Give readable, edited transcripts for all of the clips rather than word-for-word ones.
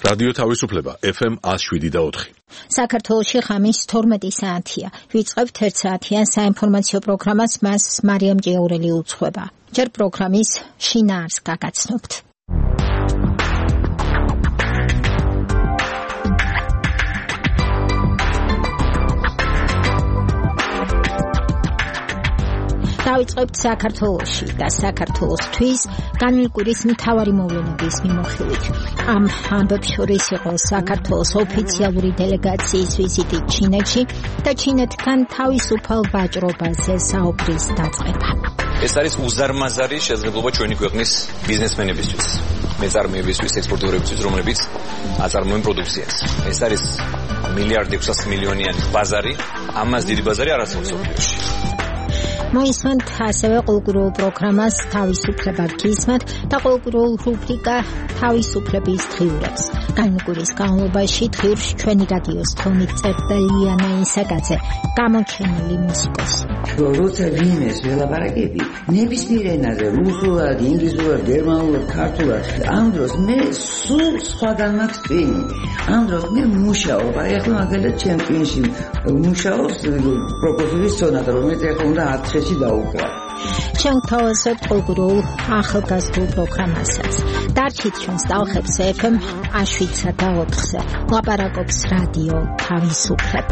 რადიო თავისუფლება FM 107.4. საქართველოში ღამის 12 საათია. ვიწყებთ 1 საათიან საინფორმაციო პროგრამას, მას მარიამ ჭიაურელი უძღვება. ჯერ პროგრამის შინაარს გაგაცნობთ. დავიწყებთ საქართველოში და საქართველოსთვის განმკვირის მთავარი მოვლენების მიმოხილვით. ამ ამბებს შორის იყო საქართველოს ოფიციალური დელეგაციის ვიზიტი ჩინეთში და ჩინეთთან თავისუფალ ვაჭრობაზე საუბრის დაწყება. ეს არის უზარმაზარი შესაძლებლობა ჩვენი ქვეყნის ბიზნესმენებისთვის, მეწარმეებისთვის, ექსპორტიორებისთვის, რომლებიც აწარმოებენ პროდუქციას. ეს არის 1,600,000,000-იანი ბაზარი, ამას დიდი ბაზარი არ არსებობს მსოფლიოში. მოისმენთ ასევე კულტურულ პროგრამას თავისუფლება გისმენთ და კულტურულ რუბრიკა თავისუფლების დღიურებს. განმკვირის განმავლობაში დღიურს ჩვენი რადიოს თქმით წერდა ლიანა ისაკაძე, გამოჩენილი მუსიკოსი. როცა ვინმეს ველაპარაკები, ნებისმიერ ენაზე, რუსულად, ინგლისურად, გერმანულად, ქართულად, ამ დროს მე სულ სხვაგან მაქვს ტვინი. ამ დროს მე მუშაობ, ახლა მაგალითად ჩემ ტვინში მუშაობს პროპოზიციების სონატა, რომელიც ახლა უნდა 10 დაუკრა. ჩვენ თავაზობთ კულტურულ ახალგაზრდულ პროგრამასაც. დარჩით ჩვენს ტალღებს FM 107.4-ზე. ლაპარაკობს რადიო თავისუფლება.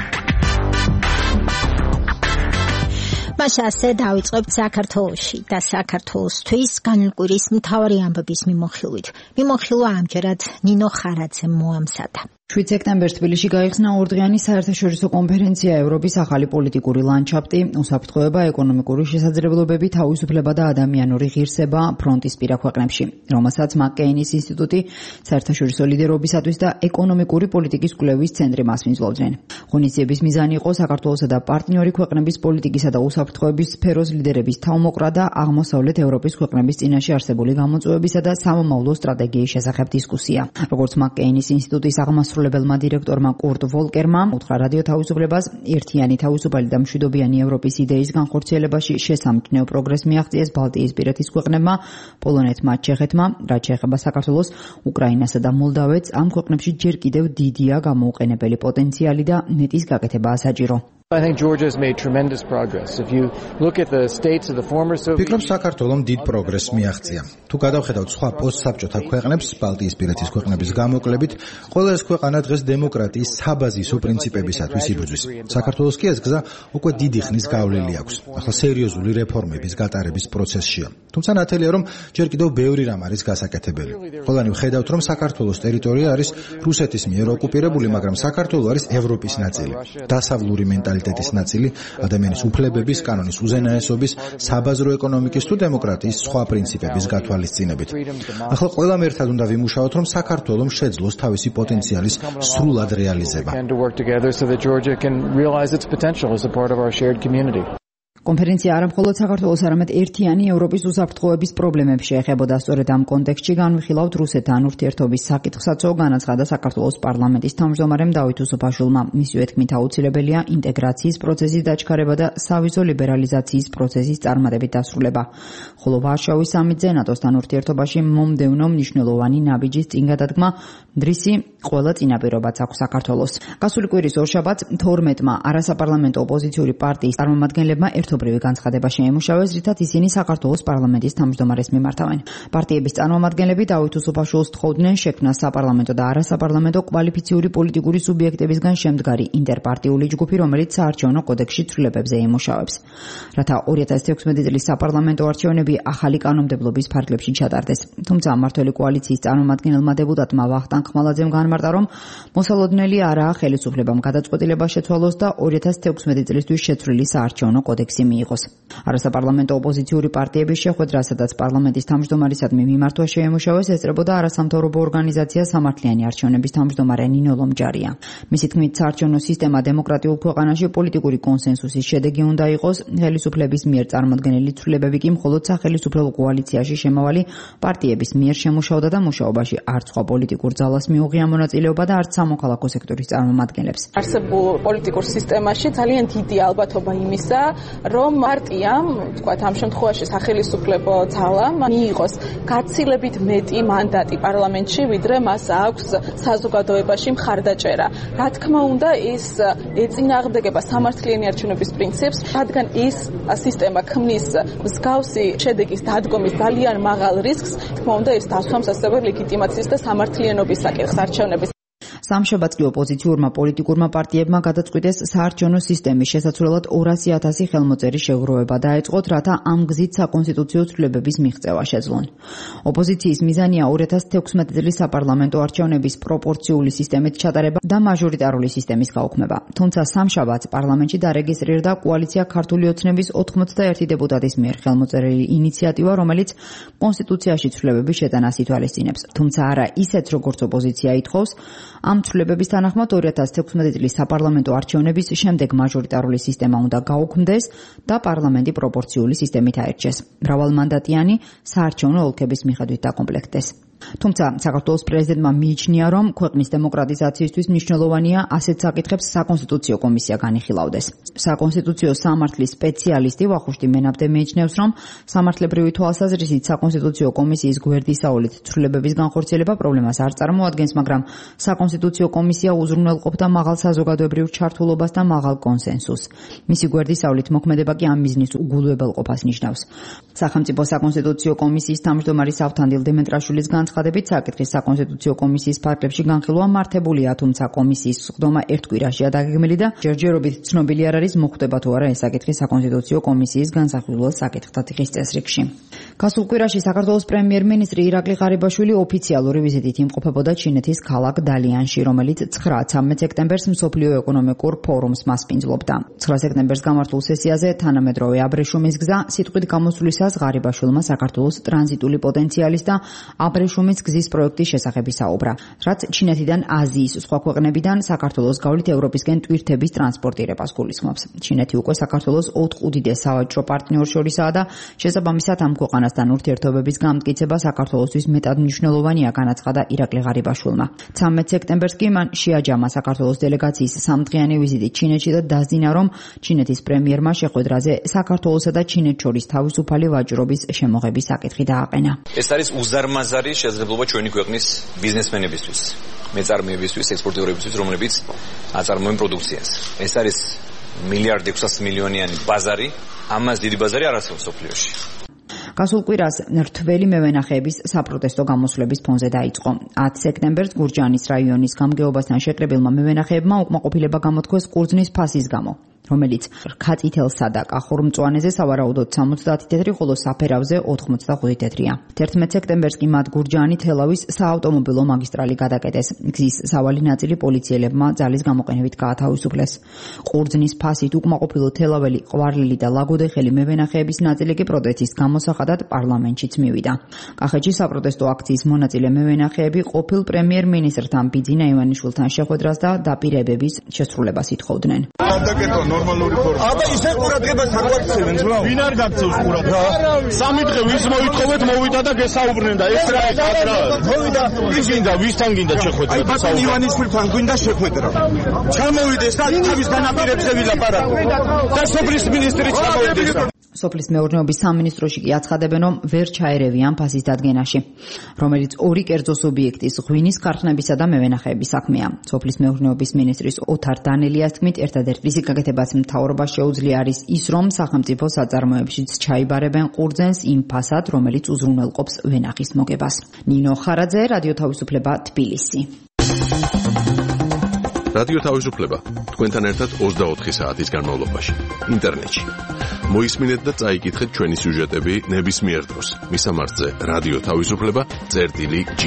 მას ასე დავიწყებთ საქართველოში და საქართველოსთვის განმკვირის მთავარი ამბების მიმოხილვით. მიმოხილვა ამჯერად ნინო ხარაძემ მოამზადა. 7 სექტემბერს თბილისში გაიხსნა ორდღიანი საერთაშორისო კონფერენცია ევროპის ახალი პოლიტიკური ლანდშაფტი, უსაფრთხოება, ეკონომიკური შესაძლებლობები, თავისუფლება და ადამიანური ღირსება ფრონტისპირა ქვეყნებში, რომელსაც მაკ-კეინის ინსტიტუტი საერთაშორისო ლიდერობისათვის და ეკონომიკური პოლიტიკის კვლევის ცენტრი მასპინძლობდნენ. ღონისძიების მიზანი იყო საქართველოსა და პარტნიორი ქვეყნების პოლიტიკისა და უსაფრთხოების სფეროს ლიდერების თავმოყრა და აღმოსავლეთ ევროპის ქვეყნების წინაშე არსებული გამოწვევებისა და სამომავლო სტრატეგიის შესახებ დისკუსია. როგორც მაკ-კეინის ინსტიტუტის აღმასრულებელმა დირექტორმა კურტ ვოლკერმა უთხრა რადიო თავისუფლებას, ერთიანი თავისუფალი და მშვიდობიანი ევროპის იდეის განხორციელებაში შესამჩნევ პროგრესს მიაღწიეს ბალტიისპირეთის ქვეყნებმა, პოლონეთმა, ჩეხეთმა, რაც შეეხება საქართველოს, უკრაინასა და მოლდავეთს, ამ ქვეყნებში ჯერ კიდევ დიდია გამოუყენებელი პოტენციალი და ნეტის გაკეთებაა საჭირო. I think Georgia has made tremendous progress. If you look at the states of the former Soviet Union, საქართველოს დიდ პროგრესს მიაღწია. თუ გადავხედავთ სხვა პოსტსაბჭოთა ქვეყნებს, ბალტიისპირეთის ქვეყნების გამოკლებით, ყველა ეს ქვეყანა დღეს დემოკრატიის საბაზისო პრინციპებისათვის იბრძვის. საქართველოს კი ეს გზა უკვე დიდი ხნის გავლილი აქვს. ახლა სერიოზული რეფორმების გატარების პროცესშია. თუმცა ნათელია, რომ ჯერ კიდევ ბევრი რამ არის გასაკეთებელი. ყველანი ვხედავთ, რომ საქართველოს ტერიტორია არის რუსეთის მიერ ოკუპირებული, მაგრამ საქართველო არის ევროპის ნაწილი. დასავლური მენტალიტეტის ნაწილი, ადამიანის უფლებების, კანონის უზენაესობის, საბაზრო ეკონომიკის თუ დემოკრატიის სხვა პრინციპების გათვალისწინებით. ახლა ყველამ ერთად უნდა ვიმუშაოთ, რომ საქართველოს შეძლოს თავისი პოტენციალის სრულად რეალიზება. კონფერენცია არა მხოლოდ საქართველოს, არამედ ერთიანი ევროპის უსაფრთხოების პრობლემებს შეეხებოდა. სწორედ ამ კონტექსტში განვიხილავთ რუსეთთან ურთიერთობის საკითხსაც, განაცხადა საქართველოს პარლამენტის თავმჯდომარემ დავით უსუფაშვილმა. მისივე თქმით, აუცილებელია ინტეგრაციის პროცესის დაჩქარება და სავიზო ლიბერალიზაციის პროცესის წარმატებით დასრულება. ხოლო ვარშავის სამიტზე ნატოსთან ურთიერთობაში მომდევნო მნიშვნელოვანი ნაბიჯის წინ გადადგმა დრისი ყველა წინაპირობაც აქვს საქართველოს. გასული კვირის ორშაბათს 12-მა არასაპარლამენტო ოპოზიციური პარტიის წარმომადგენლებმა ერთობრივი განცხადება შეიმუშავეს, რითაც ისინი საქართველოს პარლამენტის თავმჯდომარეს მიმართავენ. პარტიების წარმომადგენლები დავით უსუფაშვილს თხოვდნენ შექმნა საპარლამენტო და არასაპარლამენტო კვალიფიციური პოლიტიკური სუბიექტებისგან შემდგარი ინტერპარტიული ჯგუფი, რომელიც საარჩევნო კოდექსში ცვლილებებზე იმუშავებს. რათა 2016 წლის საპარლამენტო არჩევნები ახალი კანონმდებლობის ფარგლებში ჩატარდეს. თუმცა მმართველი კოალიციის წარმომადგენელმა დეპუტატმა ვახტანგ ხმალაძემ განმარტა, რომ მოსალოდნელი არაა ხელისუფლებამ გადაწყვეტილება შეცვალოს და 2016 წლისთვის შეცვლილი საარჩევნო კოდექსი მიიღოს. არასაპარლამენტო ოპოზიციური პარტიების შეხვედრა, სადაც პარლამენტის თავმჯდომარისადმი მიმართვა შეიმუშავეს, ესწრებოდა არასამთავრობო ორგანიზაცია სამართლიანი არჩევნების თავმჯდომარე ნინო ლომჯარია. მისი თქმით, საარჩევნო სისტემა დემოკრატიულ ქვეყანაში პოლიტიკური კონსენსუსის შედეგი უნდა იყოს, ხელისუფლების მიერ წარმოქმნილი ცვლილებები კი მხოლოდ სახელისუფლებო კოალიციაში შემავალი პარტიების მიერ შემუშავდა და მუშაობაში არც სხვა პოლიტიკურ ძალას მიუღია მონაწილეობა და არც სამოქალაქო სექტორის წარმომადგენლებს. არსებულ პოლიტიკურ სისტემაში ძალიან დიდი ალბათობა იმისა, რომ პარტიამ, თქვათ ამ შემთხვევაში სახელმწიფო ძალა მიიღოს გაცილებით მეტი მანდატი პარლამენტში, ვიდრე მას აქვს საზოგადოებაში მხარდაჭერა. რა თქმა უნდა, ეს ეწინააღმდეგება სამართლიანი არჩევნების პრინციპს, რადგან ეს სისტემა ქმნის მსგავსი შედეგის დადგომის ძალიან მაღალ რისკს, თქმა უნდა, ეს დასვამს ასევე ლეგიტიმაციის და სამართლიანობის საკითხს არჩევნების. სამშაბათს კი ოპოზიციურმა პოლიტიკურმა პარტიებმა გადაწყვიტეს საარჩევნო სისტემის შესაძლებლად 200,000 ხელმოწერის შეგროვება დაეწყოთ, რათა ამ გზით საკონსტიტუციო ცვლილებების მიღწევა შეძლონ. ოპოზიციის მიზანია 2016 წლის საპარლამენტო არჩევნების პროპორციული სისტემით ჩატარება და მაჟორიტარული სისტემის გაუქმება. თუმცა სამშაბათს პარლამენტში დარეგისტრირდა კოალიცია ქართული ოცნების 91 დეპუტატის მიერ ხელმოწერილი ინიციატივა, რომელიც კონსტიტუციაში ცვლილებების შეტანას ითვალისწინებს. თუმცა არა ისეც, როგორც ოპოზიცია ითხოვს, ამ ცვლილებების თანახმად 2016 წლის საპარლამენტო არჩევნების შემდეგ მაჟორიტარული სისტემა უნდა გაუქმდეს და პარლამენტი პროპორციული სისტემით აირჩეს. მრავალმანდატიანი საარჩევნო ოლქების მიხედვით დაკომპლექტდეს. თუმცა საქართველოს პრეზიდენტმა მიიჩნია, რომ ქვეყნის დემოკრატიზაციისთვის მნიშვნელოვანია ასეთ საკითხებს საკონსტიტუციო კომისია განიხილავდეს. საკონსტიტუციო სამართლის სპეციალისტი ვახუშტი მენაბდე მიიჩნევს, რომ სამართლებრივი თვალსაზრისით საკონსტიტუციო კომისიის გვერდისაულით ცვლილებების განხორციელება პრობლემას არ წარმოადგენს, მაგრამ საკონსტიტუციო კომისია უზრუნველყოფდა მაღალ საზოგადოებრივ ჩართულობას და მაღალ კონსენსუსს. მისი გვერდისავლით მოქმედება კი ამ მიზნის უგულებელყოფას ნიშნავს. სახელმწიფო საკონსტიტუციო კომისიის თავმჯდომარის ავთანდილ დემენტრაშვილის განცხადებით, საკითხის საკონსტიტუციო კომისიის ფარგლებში განხილვა მართებულია, თუმცა კომისიის სხდომა ერთ კვირაშია დაგეგმილი და ჯერჯერობით ცნობილი არ არის მოხდება თუ არა ეს საკითხი საკონსტიტუციო კომისიის განსახილველ საკითხთა თიხის წესრიგში. გასულ კვირაში საქართველოს პრემიერ-მინისტრი ირაკლი ღარიბაშვილი ოფიციალური ვიზიტით იმყოფებოდა ჩინეთის ქალაქ დალიანში, რომელიც 9-13 სექტემბერს მსოფლიო ეკონომიკურ ფორუმს მასპინძლობდა. 9 სექტემბერს გამართულ სესიაზე თანამედროვე აბრეშუმის გზა სიტყვით გამოსვლისას ღარიბაშვილმა საქართველოს ტრანზიტული პოტენციალის და აბრეშუმის გზის პროექტის შესახებ საუბრა, რაც ჩინეთიდან აზიის სხვა ქვეყნებიდან საქართველოს გავლით ევროპისკენ ტვირთების ტრანსპორტირებას გულისხმობს. ჩინეთი უკვე საქართველოს 4 უდიდეს სავაჭრო პარტნიორს შორისაა და შესაბამისად ამ ქვეყანასთან ურთიერთობების გამტკიცება საქართველოსთვის მეტად მნიშვნელოვანია, განაცხადა ირაკლი ღარიბაშვილმა. 13 სექტემბერს კი მან შეაჯამა საქართველოს დელეგაციის სამდღიანი ვიზიტი ჩინეთში და დასძინა, რომ ჩინეთის პრემიერმა შეხვედრაზე საქართველოსა და ჩინეთს შორის თავისუფალი ვაჭრობის შემოღების საკითხი დააყენა. ეს არის უზარმაზარი შესაძლებლობა ჩვენი ქვეყნის ბიზნესმენებისთვის, მეწარმეებისთვის, ექსპორტიორებისთვის, რომლებიც აწარმოებენ პროდუქციას. ეს არის 1,600,000,000-იანი ბაზარი, ამას დიდი ბაზარი არ არსებობს სოფლიოში. გასულ კვირას რთველი მევენახეების საპროტესტო გამოსვლების ფონზე დაიწყო. 10 სექტემბერს გურჯაანის რაიონის გამგეობასთან შეკრებილმა მევენახეებმა უკმაყოფილება გამოთქვეს ყურძნის ფასის გამო, რომელიც რქაწითელსა და კახორმწვანეზე სავარაუდოდ 70 თეთრი, ხოლო საფერავზე 85 თეთრია. 11 სექტემბერს კი მათ გურჯაანი-თელავის საავტომობილო მაგისტრალი გადაკეტეს. გზის სავალი ნაწილი პოლიციელებმა ძალის გამოყენებით გაათავისუფლეს. ყურძნის ფასით უკმაყოფილო თელაველი, ყვარლილი და ლაგოდეხელი მევენახეების ნაწილი კი პროტესტის გამოსახადად პარლამენტშიც მივიდა. კახეთში საპროტესტო აქციის მონაწილე მევენახეები ყოფილ პრემიერ-მინისტრთან ბიძინა ივანიშვილთან შეხვედრას და დაპირებების შესრულებას ითხოვდნენ. ნორმალური ფორმა. აბა ისე ყურადღებას აგვაქცევენ რა? ვინ არ გაქცევს ყურადღებას? სამი დღე ვის მოითხოვეთ მოვიდა და გესაუბრნენ და ეს რა ეს რა? მოვიდა ის გინდა ვისთან გინდა შეხვედრა? აი ბატონ ივანიშვილთან გინდა შეხვედრა. ჩამოვიდეს და თავის განაპირებზე ვილაპარაკო. და სოფლის მინისტრი ჩამოვიდეს. სოფლის მეურნეობის სამინისტროში კი აცხადებენ, რომ ვერ ჩაერევიან ფასის დადგენაში, რომელიც ორი კერძო სუბიექტის ღვინის ქარხნებისა და მევენახეების საქმეა. სოფლის მეურნეობის მინისტრის ოთარ დანელიას თქმით, ერთადერთი რისი გაკეთებას მთავრობას შეუძლია არის ის, რომ სახელმწიფო საწარმოებშიც ჩაიბარებენ ყურძენს იმ ფასად, რომელიც უზრუნველყოფს ვენახის მოგებას. ნინო ხარაძე, რადიო თავისუფლება, თბილისი. რადიო თავისუფლება თქვენთან ერთად 24 საათის განმავლობაში ინტერნეტში. მოისმინეთ და წაიკითხეთ ჩვენი სიუჟეტები ნებისმიერ დროს. მისამართზე რადიო თავისუფლება.ge.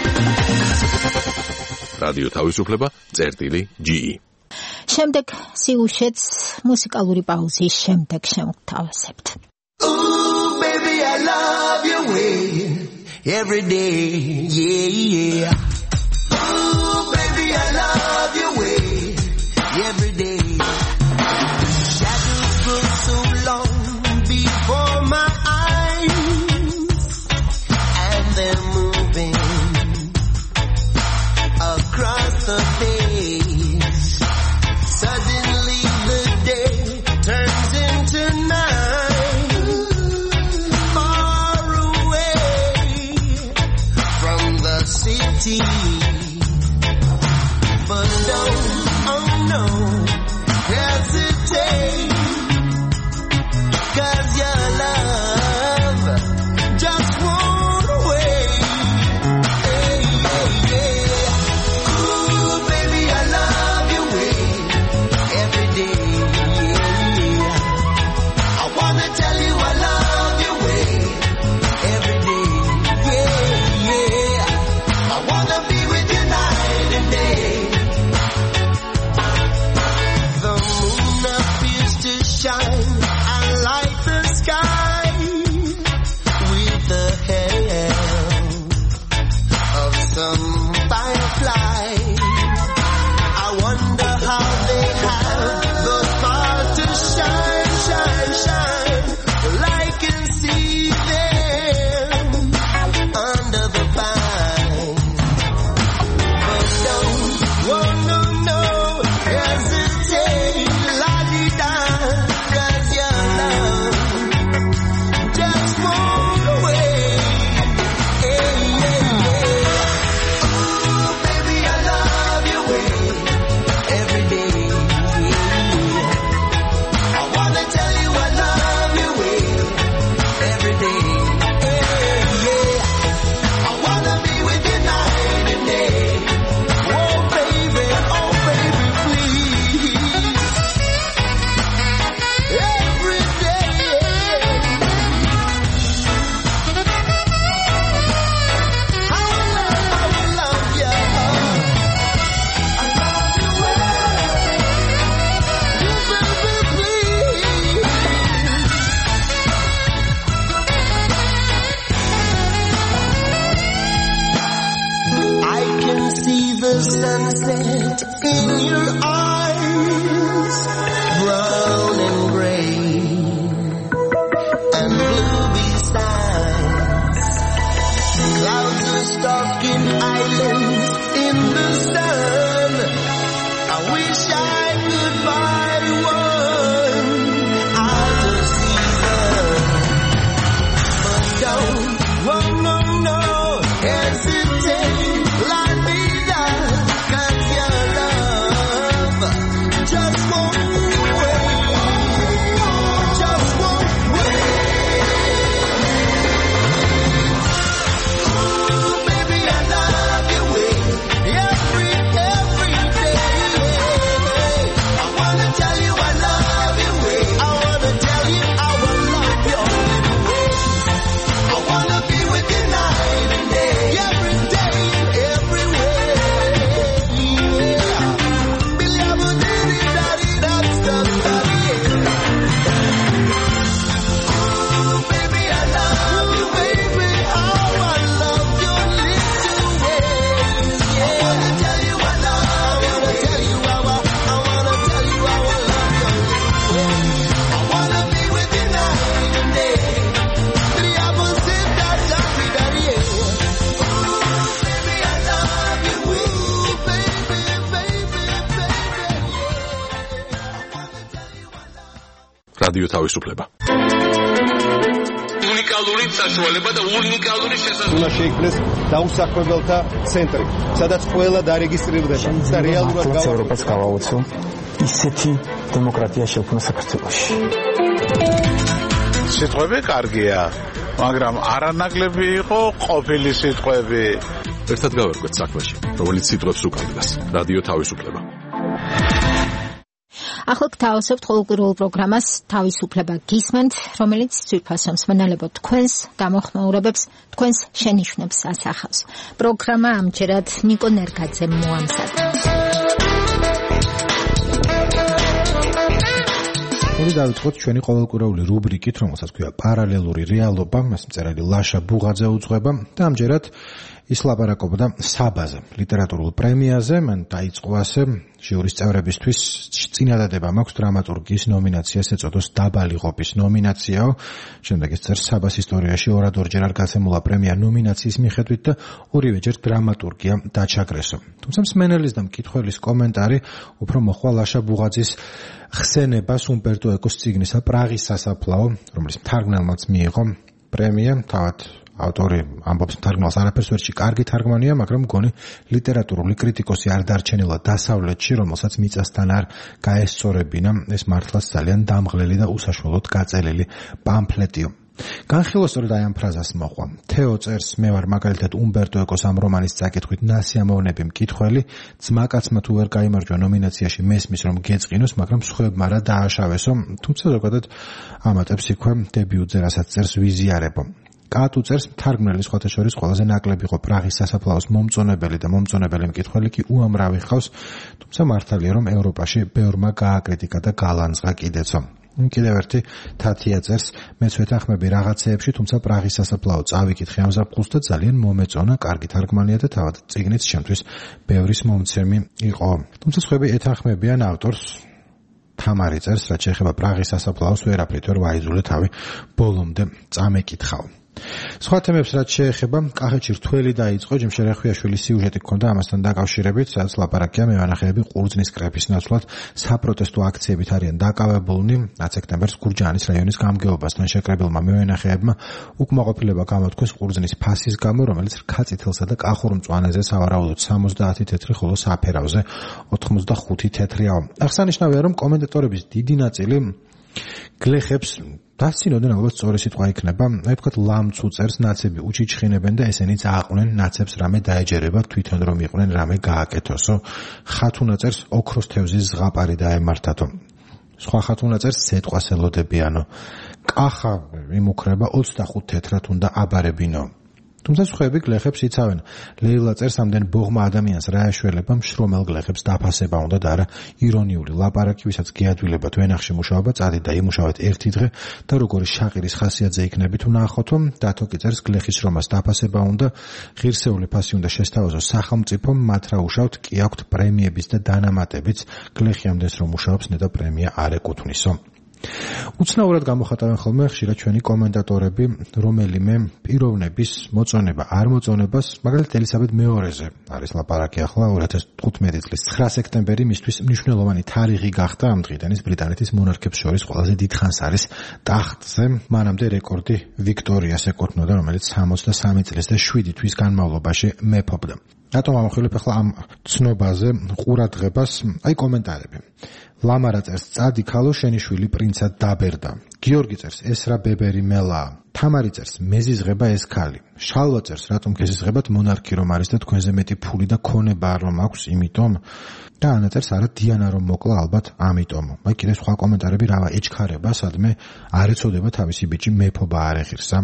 რადიო თავისუფლება.ge. შემდეგ სიუჟეტს მუსიკალური პაუზის შემდეგ შევთავაზებთ. Ooh, baby, I love your way every day, yeah, yeah. Ooh, baby, I love your way every day. Shadows grow so long before my eyes, and they're moving across the face. Suddenly the day turns into night. რადიო თავისუფლება. უნიკალური საშუალება და უნიკალური შესაძლებლობა. უნდა შეიქმნეს დაუსახლებელთა ცენტრი, სადაც ყველა დარეგისტრირდება და რეალურად ევროპას გავაუწო ისეთი დემოკრატია შექმნა საქართველოში. სიტყვები კარგია, მაგრამ არანაკლები იყო ყოფილი სიტყვები. ერთად გავერკვეთ საქმეში, რომელიც სიტყვებს უკავშირდება. რადიო თავისუფლება. ახლა გთავაზობთ ყოველკვირეულ პროგრამას თავისუფლება გისმენთ, რომელიც ძვირფასო მსმენელებო თქვენს გამოხმაურებებს, თქვენს შენიშვნებს ასახავს. პროგრამა ამჯერად ნიკო ნერგაძემ მოამზადა. დავიწყოთ ჩვენი ყოველკვირეული რუბრიკით, რომელსაც ქვია პარალელური რეალობა, მას მწერალი ლაშა ბუღაძე უძღვება და ამჯერად ის ლაპარაკობდა საბაზე, ლიტერატურულ პრემიაზე, მან დაიწყო ასე ჟიურის წევრებისთვის წინადადება მაქვს დრამატურგიის ნომინაციას ეწოდოს დაბალი ყოფის ნომინაციაო, შემდეგ ის წერს საბას ისტორიაში ორადორჯერ არ გაცემულა პრემია ნომინაციის მიხედვით და ორივეჯერ დრამატურგია დაჩაგრესო. თუმცა მსმენელის და მკითხველის კომენტარი უფრო მოხვა ლაშა ბუღაძის ხსენებას უმბერტო ეკოს წიგნისა პრაღის სასაფლაო, რომელიც მთარგმნელმაც მიიღო პრემია, თავად ავტორი ამბობს მთარგმნელს არაფერს ვერჩი კარგი თარგმანია, მაგრამ მგონი ლიტერატურული კრიტიკოსი არ დარჩენილა დასავლეთში, რომელსაც მიწასთან არ გაესწორებინა, ეს მართლაც ძალიან დამღლელი და უსაშველოდ გაწელილი პამფლეტიო. განხილვა სწორედ აი ამ ფრაზას მოყვა. თეო წერს, მე ვარ მაგალითად უმბერტო ეკოს ამ რომანის წაკითხვით ნასიამოვნები მკითხველი, ძმაკაცმა თუ ვერ გაიმარჯვა ნომინაციაში მესმის რომ გეწყინოს, მაგრამ სხვებმა რა დააშავესო, თუმცა ზოგადად ამატებს იქვე დებიუტზე, რასაც წერს ვიზიარებო. კატუ წერს, მთარგმნელი სხვათა შორის ყველაზე ნაკლები იყო პრაღის სასაფლაოს მომწონებელი და მომწონებელი მკითხველი კი უამრავი ხავს, თუმცა მართალია რომ ევროპაში ბევრმა გააკრიტიკა და გალანძღა კიდეცო. კიდევ ერთი თათია წერს, მეც ვეთანხმები რაღაცეებში, თუმცა პრაღის სასაფლაო წავიკითხე ამ ზაფხულს და ძალიან მომეწონა, კარგი თარგმანია და თავად წიგნიც ჩემთვის ბევრის მომცემი იყო. თუმცა სხვები ეთანხმებიან ავტორს. თამარი წერს, რაც შეეხება პრაღის სასაფლაოს ვერაფრით ვერ ვაიძულე თავი ბოლომდე წამეკითხავ. სხვა თემებს რაც შეეხება, კახეთში რთველი დაიწყო, ჯიმ შერახვიაშვილის სიუჟეტი ჰქონდა ამასთან დაკავშირებით, სადაც ლაპარაკია მევენახეები ყურძნის კრეფის ნაცვლად საპროტესტო აქციებით არიან დაკავებულნი. 10 სექტემბერს გურჯაანის რაიონის გამგეობასთან შეკრებილმა მევენახეებმა უკმაყოფილება გამოთქვეს ყურძნის ფასის გამო, რომელიც რქაწითელსა და კახურ მწვანეზე სავარაუდოდ 70 თეთრი, ხოლო საფერავზე 85 თეთრიაო. აღსანიშნავია, რომ კომენტატორების დიდი ნაწილი გლეხებს დასცინოდნენ, ალბათ სწორი სიტყვა იქნება, აი თქვათ ლამც უწერს, ნაცები უჩიჩხინებენ და ესენიც ააყვნენ ნაცებს რამე დაეჯერება, თვითონ რომ იყვნენ რამე გააკეთოსო. ხათუნა წერს, ოქროს თევზის ზღაპარი დაემართათო. სხვა ხათუნა წერს, სეტყვას ელოდებიანო. კახა იმუქრება 25 თეთრად უნდა აბარებინო. თუმცა სხვები გლეხებს იცავენ. ლეილა წერს, ამდენ ბოღმა ადამიანს რა ეშველება, მშრომელ გლეხებს დაფასება უნდა და არა ირონიული ლაპარაკი, ვისაც გეადვილებათ ვენახში მუშაობა, წადით და იმუშავეთ ერთი დღე და როგორი შაყირის ხასიათზე იქნებით უნახოთო. დათო კი წერს, გლეხის რომას დაფასება უნდა, ღირსეული ფასი უნდა შესთავაზოს სახელმწიფომ, მათ რა უშავთ, კი აქვთ პრემიების და დანამატებიც, გლეხი ამდენს რომ მუშაობს, ნედა პრემია არ ეკუთვნისო. უცნაურად გამოხატავენ ხოლმე ხშირად ჩვენი კომენტატორები რომელიმე პიროვნების მოწონება არ მოწონებას, მაგალითად ელისაბედ მეორეზე არის ლაპარაკი ახლა 2015 წლის 9 სექტემბერი მისთვის მნიშვნელოვანი თარიღი გახდა ამ დღიდან ის ბრიტანეთის მონარქებს შორის ყველაზე დიდხანს არის ტახტზე, მანამდე რეკორდი ვიქტორიას ეკუთვნოდა, რომელიც 63 წლის და 7 თვის განმავლობაში მეფობდა. რატომ ამახვილებ ახლა ამ ცნობაზე ყურადღებას? აი კომენტარები. ლამარა წერს, წადი ქალო, შენი შვილი პრინცად დაბერდა. გიორგი წერს, ეს რა ბებერი მელაა. თამარი წერს, მეზიზღება ეს ქალი. შალვა წერს, რატომ გეზიზღებათ, მონარქი რომ არის და თქვენზე მეტი ფული და ქონება რომ აქვს, იმიტომ. და ანა წერს, არა დიანა რომ მოკლა, ალბათ ამიტომ. აი კიდე სხვა კომენტარები რა ეჩქარება, სადმე არ ეცოდება თავისი ბიჭი მეფობა არ ეხირსა.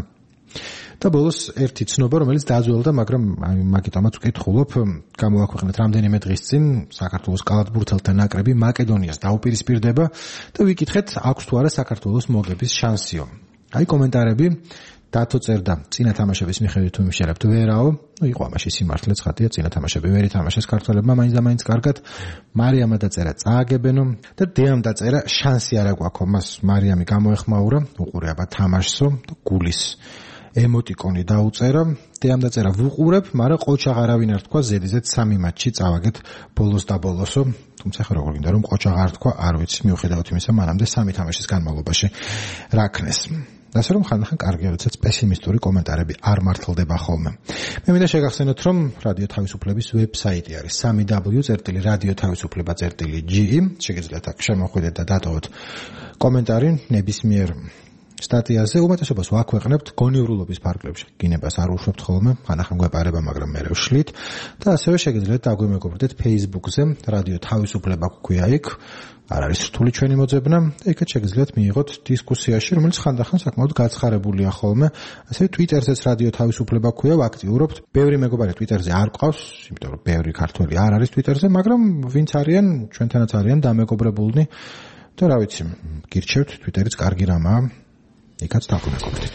და ბოლოს ერთი ცნობა, რომელიც დაძველდა, მაგრამ მაგიტომაც ვკითხულობ, გამოვაქვეყნეთ რამდენიმე დღის წინ საქართველოს კალათბურთელთა ნაკრები მაკედონიას დაუპირისპირდება და ვიკითხეთ, აქვს თუ არა საქართველოს მოგების შანსიო. აი კომენტარები, დათო წერდა, წინა თამაშების მიხედვით თუ მიშერებთ ვერაო, იყო ამაში სიმართლე ცხადია, წინა თამაშები ვერ ითამაშეს ქართველებმა მაინც და მაინც კარგად. მარიამა დაწერა, წააგებენო და დეამ დაწერა, შანსი არა გვაქვს, მას მარიამი გამოეხმაურა, უყურე აბა თამაშსო და გულის ემოტიკონი დაუწერა. ამ დაწერა ვუყურებ, მაგრამ ყოჩაღ არავინ არ თქვა ზედიზედ 3 მატჩი წავაგეთ ბოლოს და ბოლოსო. თუმცა ხო როგორ გინდა რომ ყოჩაღ არ თქვა, არ ვიცი, მიუხედავად იმისა, მანამდე 3 თამაშის განმავლობაში რა ქნეს. ასე რომ ხანდახან კარგია, როდესაც პესიმისტური კომენტარები არ მართლდება ხოლმე. მე მინდა შეგახსენოთ, რომ რადიო თავისუფლების ვებსაიტი არის www.radiotavisufleba.ge. შეგიძლიათ აქ შემოხვიდეთ და დატოვოთ კომენტარი ნებისმიერ სტატიაზე. უმეტესობას ვაქვეყნებთ გონიურულობის ფარგლებში. გინებას არ უშვებთ ხოლმე, ხანდახან გვეპარება, მაგრამ მე ვშლით და ასევე შეგიძლიათ დაგვიმეგობრდეთ Facebook-ზე, რადიო თავისუფლება გვქვია იქ. არ არის რთული ჩვენი მოძებნა და იქაც შეგიძლიათ მიიღოთ დისკუსიაში, რომელიც ხანდახან საკმაოდ გაცხარებულია ხოლმე. ასევე Twitter-ზეც რადიო თავისუფლება გვქვია, ვაქტიურობთ. ბევრი მეგობარი Twitter-ზე არ ყავს, იმიტომ რომ ბევრი ქართველი არ არის Twitter-ზე, მაგრამ ვინც არიან, ჩვენთანაც არიან დამეგობრებულნი და რა ვიცი, გირჩევთ, Twitter-იც კარგი რამაა. იქაც დაგვიმეგობრდეთ.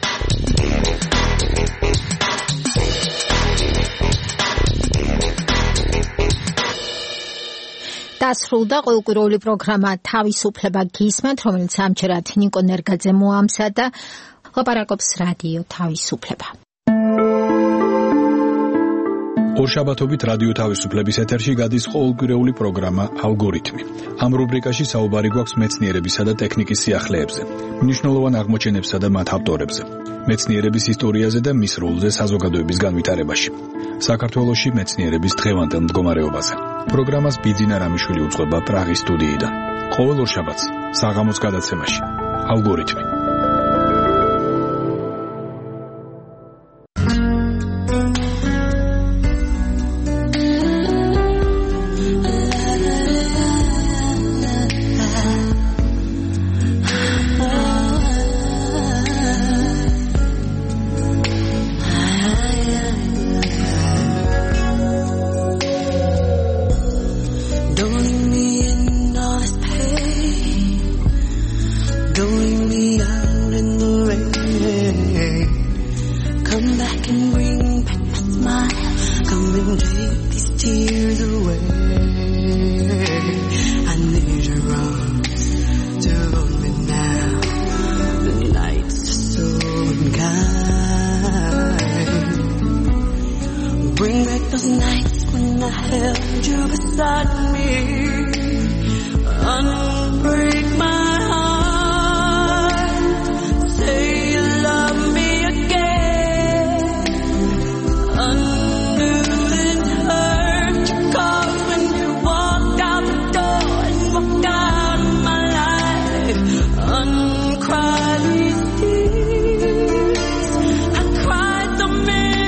დასრულდა ყოველკვირეული პროგრამა თავისუფლება გისმენთ, რომელიც ამჯერად ნიკო ნერგაძე მოამზადა. ლაპარაკობს რადიო თავისუფლება. ორშაბათობით რადიო თავისუფლების ეთერში გადის ყოველკვირეული პროგრამა ალგორითმი. ამ რუბრიკაში საუბარი გვაქვს მეცნიერებისა და ტექნიკის სიახლეებზე, მნიშვნელოვან აღმოჩენებსა და მათ ავტორებზე, მეცნიერების ისტორიაზე და მის როლზე საზოგადოების განვითარებაში. საქართველოში მეცნიერების დღევანდელ მდგომარეობაზე. პროგრამას ბიძინა რამიშვილი უძღვება პრაღის სტუდიიდან. ყოველ ორშაბათს საღამოს გადაცემაში ალგორითმი.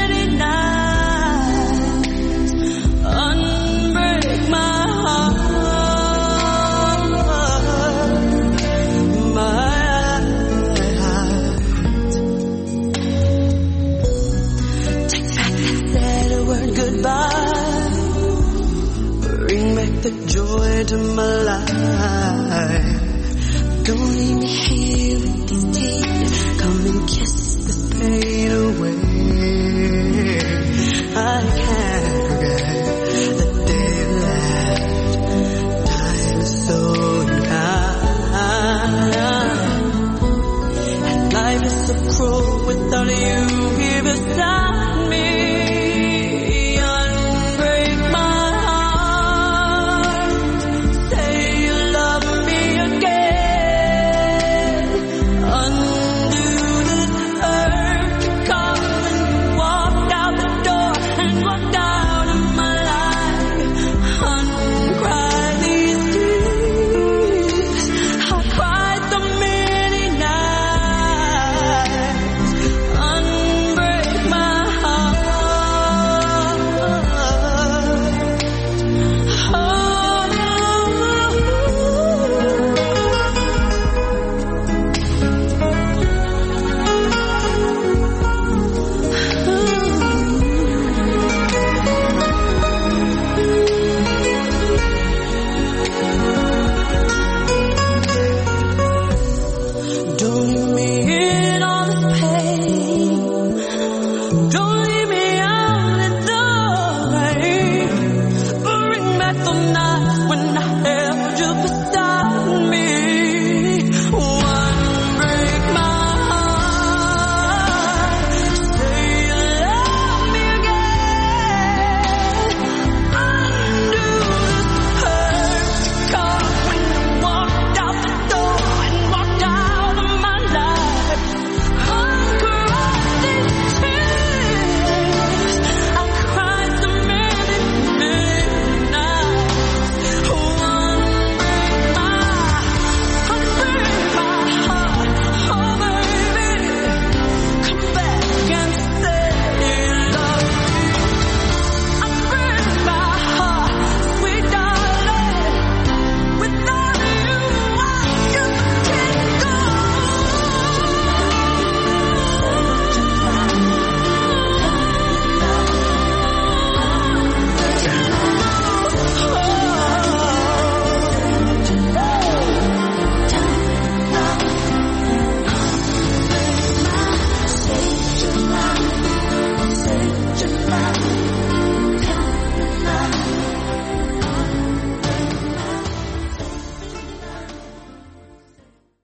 Unbreak my heart.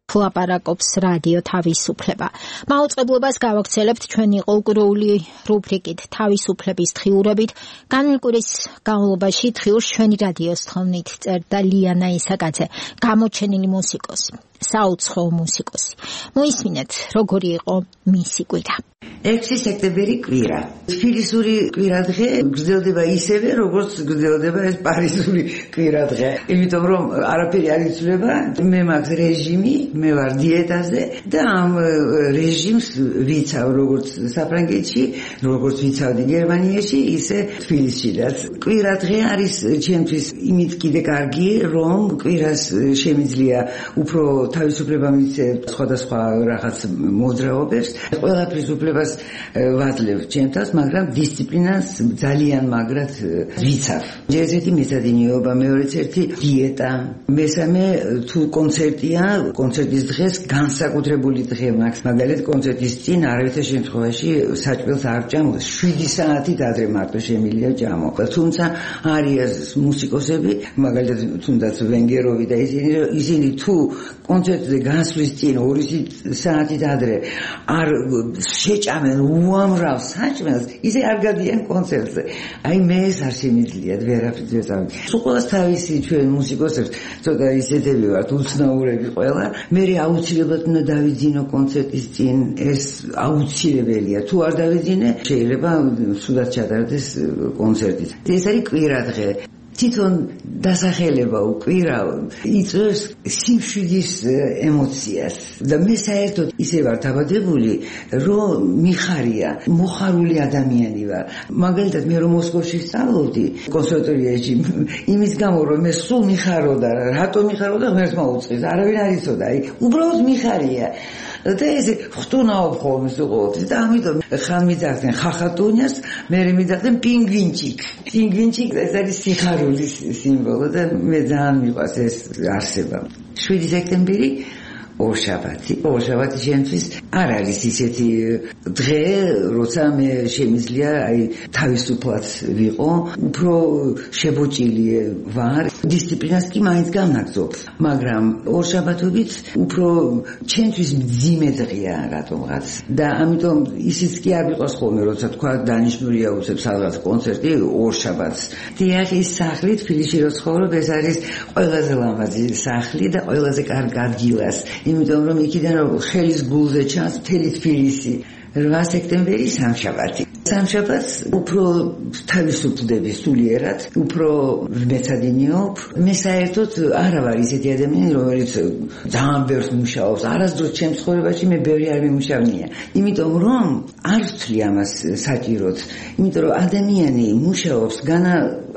ლაპარაკობს რადიო თავისუფლება. მაუწყებლობას გავაგრძელებთ ჩვენი ყოველკვირეული რუბრიკით თავისუფლების თხიურობით. განმკვირის განმავლობაში თხიურს ჩვენი რადიოს თხოვნით წერდა ლიანა ისაკაძე, გამოჩენილი მუსიკოსი, საუცხოო მუსიკოსი. მოისმინეთ, როგორი იყო მისი კვირა. 6 სექტემბერი კვირა. თბილისური კვირადღე გრძელდება ისევე, როგორც გრძელდება ეს პარიზული კვირადღე. იმიტომ რომ არაფერი არ იცვლება, მე მაქვს რეჟიმი, მე ვარ დიეტაზე და ამ რეჟიმს ვიცავ როგორც საფრანგეთში, როგორც ვიცავდი გერმანიაში, ისე თბილისშიც. კვირადღე არის ჩემთვის იმით კიდე კარგი, რომ კვირას შემიძლია უფრო თავისუფლება მიცემ სხვადასხვა რაღაც მოძრაობებს. ყველაფრის უფლებას ვაძლევ ჩემთავს, მაგრამ დისციპლინას ძალიან მაგრად ვიცავ. ერთი მეცადინეობა, მეორეც ერთი დიეტა, მესამე თუ კონცერტია, კონცერტის დღეს განსაკუთრებული დღე მაქვს. მაგალითად კონცერტის წინ არავითარ შემთხვევაში საჭმელს არ ჭამ, 7 საათით ადრე მარტო შემიძლია ჭამო. თუმცა არის მუსიკოსები, მაგალითად თუნდაც ვენგეროვი და ისინი თუ კონცერტზე გასვლის წინ 2 საათით ადრე არ შეჭამენ უამრავ საჭმელს, ისე არ გადიან კონცერტზე. აი მე ეს არ შემიძლია ვერაფრით ვერ წავიდი. სულ თავისი ჩვენ მუსიკოსებს ცოტა ისეთები ვართ, უცნაურები ყველა. მე აუცილებლად უნდა დავიძინო კონცერტის წინ, ეს აუცილებელია. თუ არ დავიძინე, შეიძლება სულად ჩატარდეს კონცერტი. ეს არის კვირადღე. თვითონ დასახელება უკვირა იწვევს სიმშვიდის ემოციას და მე საერთოდ ისე ვარ დაბადებული, რომ მიხარია, მოხარული ადამიანი ვარ. მაგალითად მე რომ მოსკოვში ვსწავლობდი კონსერვატორიაში, იმის გამო რომ მე სულ მიხაროდა, რატომ მიხაროდა ღმერთმა უწყის, არავინ არ იცოდა, უბრალოდ მიხარია. და ესე ხტუნაობ ხოლმე სულ და ამიტომ ხან მიძახდნენ ხახატუნიას, მე მიძახდნენ პინგვინჩიკ. პინგვინჩიკ ეს არის სიხარულის სიმბოლო და მე ძალიან მიყვარს ეს არსება. 7 სექტემბერი ორშაბათი. ორშაბათი შემთხვევით არ არის ისეთი დღე, როცა მე შემიძლია თავისუფლად ვიყო, უფრო შებოჭილი ვარ. დისციპლინას კი მაინც გამნაგზობ, მაგრამ ორშაბათობით უფრო ჩემთვის მძიმე დღეა რატომღაც და ამიტომ ისიც კი არ ვიყოს ხოლმე, როცა თქვა დანიშნულია უცებ სადღაც კონცერტი ორშაბათს. დიახის სახლი თბილისში რო ცხოვრობ, ეს არის ყველაზე ლამაზი სახლი და ყველაზე კარგ ადგილას. იმიტომ რომ იქიდან ხელის გულზე ჩანს მთელი თბილისი. 8 სექტემბერი სამშაბათი. სამშაბათს უფრო თავისუფლდები სულიერად, უფრო მეცადინეობ. მე საერთოდ არა ვარ ისეთი ადამიანი, რომელიც ძალიან ბევრს მუშაობს. არასდროს ჩემს ცხოვრებაში მე ბევრი არ მიმუშავნია. იმიტომ რომ არ ვთვლი ამას საჭიროდ. იმიტომ რომ ადამიანი მუშაობს განა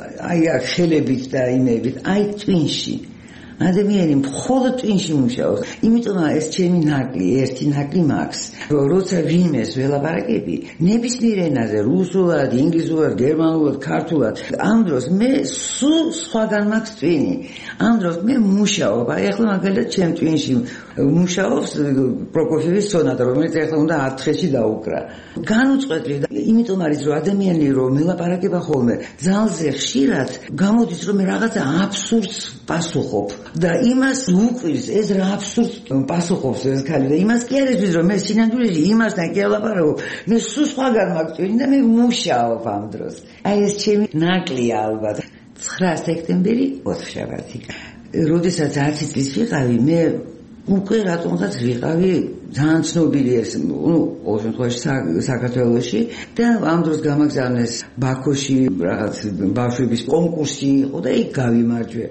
აქ ხელებით და იმებით, ტვინში. ადამიანი მხოლოდ ტვინში მუშაობს. იმიტომ ეს ჩემი ნაკლი, ერთი ნაკლი მაქვს. როცა ვინმეს ველაპარაკები, ნებისმიერ ენაზე, რუსულად, ინგლისურად, გერმანულად, ქართულად, ამ დროს მე სულ სხვაგან მაქვს ტვინი. ამ დროს მე მუშაობ. ახლა მაგალითად ჩემ ტვინში მუშაობს პროკოფიევის სონატა, რომელიც ახლა უნდა 10 დღეში დაუკრა. განუწყვეტლი და იმიტომ არის რომ ადამიანი რომ მელაპარაკება ხოლმე ძალზე ხშირად გამოდის რომ მე რაღაცა აბსურდს პასუხობ და იმას უყვირს ეს რა აბსურდს პასუხობს ეს ქალი და იმას კი არ იცის რომ მე სინამდვილეში იმასთან კი ელაპარაკობ, მე სულ სხვაგან მაქვს ტვინი და მე მუშაობ ამ დროს. აი ეს ჩემი ნაკლია ალბათ. 9 სექტემბერი ოთხშაბათი. როდესაც 10 წლის ვიყავი, მე უკვე რატომღაც ვიყავი ძალიან ცნობილი ეს, ყოველ შემთხვევაში საქართველოში და ამ დროს გამაგზავნეს ბაქოში რაღაც ბავშვების კონკურსი იყო და იქ გავიმარჯვე.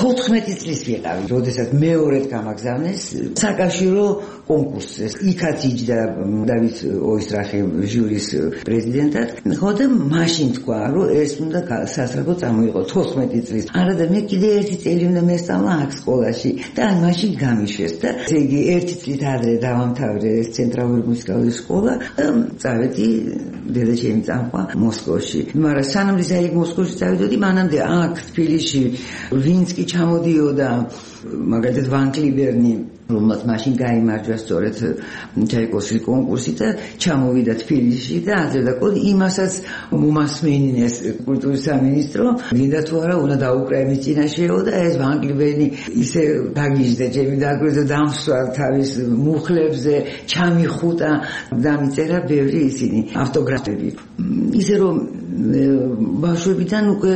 14 წლის ვიყავი, როდესაც მეორედ გამაგზავნეს საკავშირო კონკურსზე. იქაც იჯდა დავით ოისტრახი ჟურის პრეზიდენტად. ხო და მაშინ თქვა, რომ ეს უნდა სასწრაფო წამოიღო 14 წლის. არა და მე კიდე ერთი წელი უნდა მესწავლა აქ სკოლაში და მაშინ გამიშვეს და ესე იგი 1 წლით ადრე დავამთავრე ეს ცენტრალური მუსიკალური სკოლა. წავედი დედაჩემი წამყვა მოსკოვში. მაგრამ სანამ ისე მოსკოვში წავიდოდი, მანამდე აქ თბილისში ვინც კი ჩამოდიოდა, მაგალითად ვან კლიბერნი რომელმაც მაშინ გაიმარჯვა სწორედ ჩაიკოვსკის კონკურსი და ჩამოვიდა თბილისში და ასე და კოლ იმასაც მომასმენინეს კულტურის სამინისტრო გინდა თუ არა უნდა დაუკრაინის წინაშეო და ეს ვანკლიბენი ისე დაგიჟდა ჩემი დაგვირდა დამსვა თავის მუხლებზე ჩამიხუტა დამიწერა ბევრი ისინი ავტოგრაფები ისე რომ ბავშვებიდან უკვე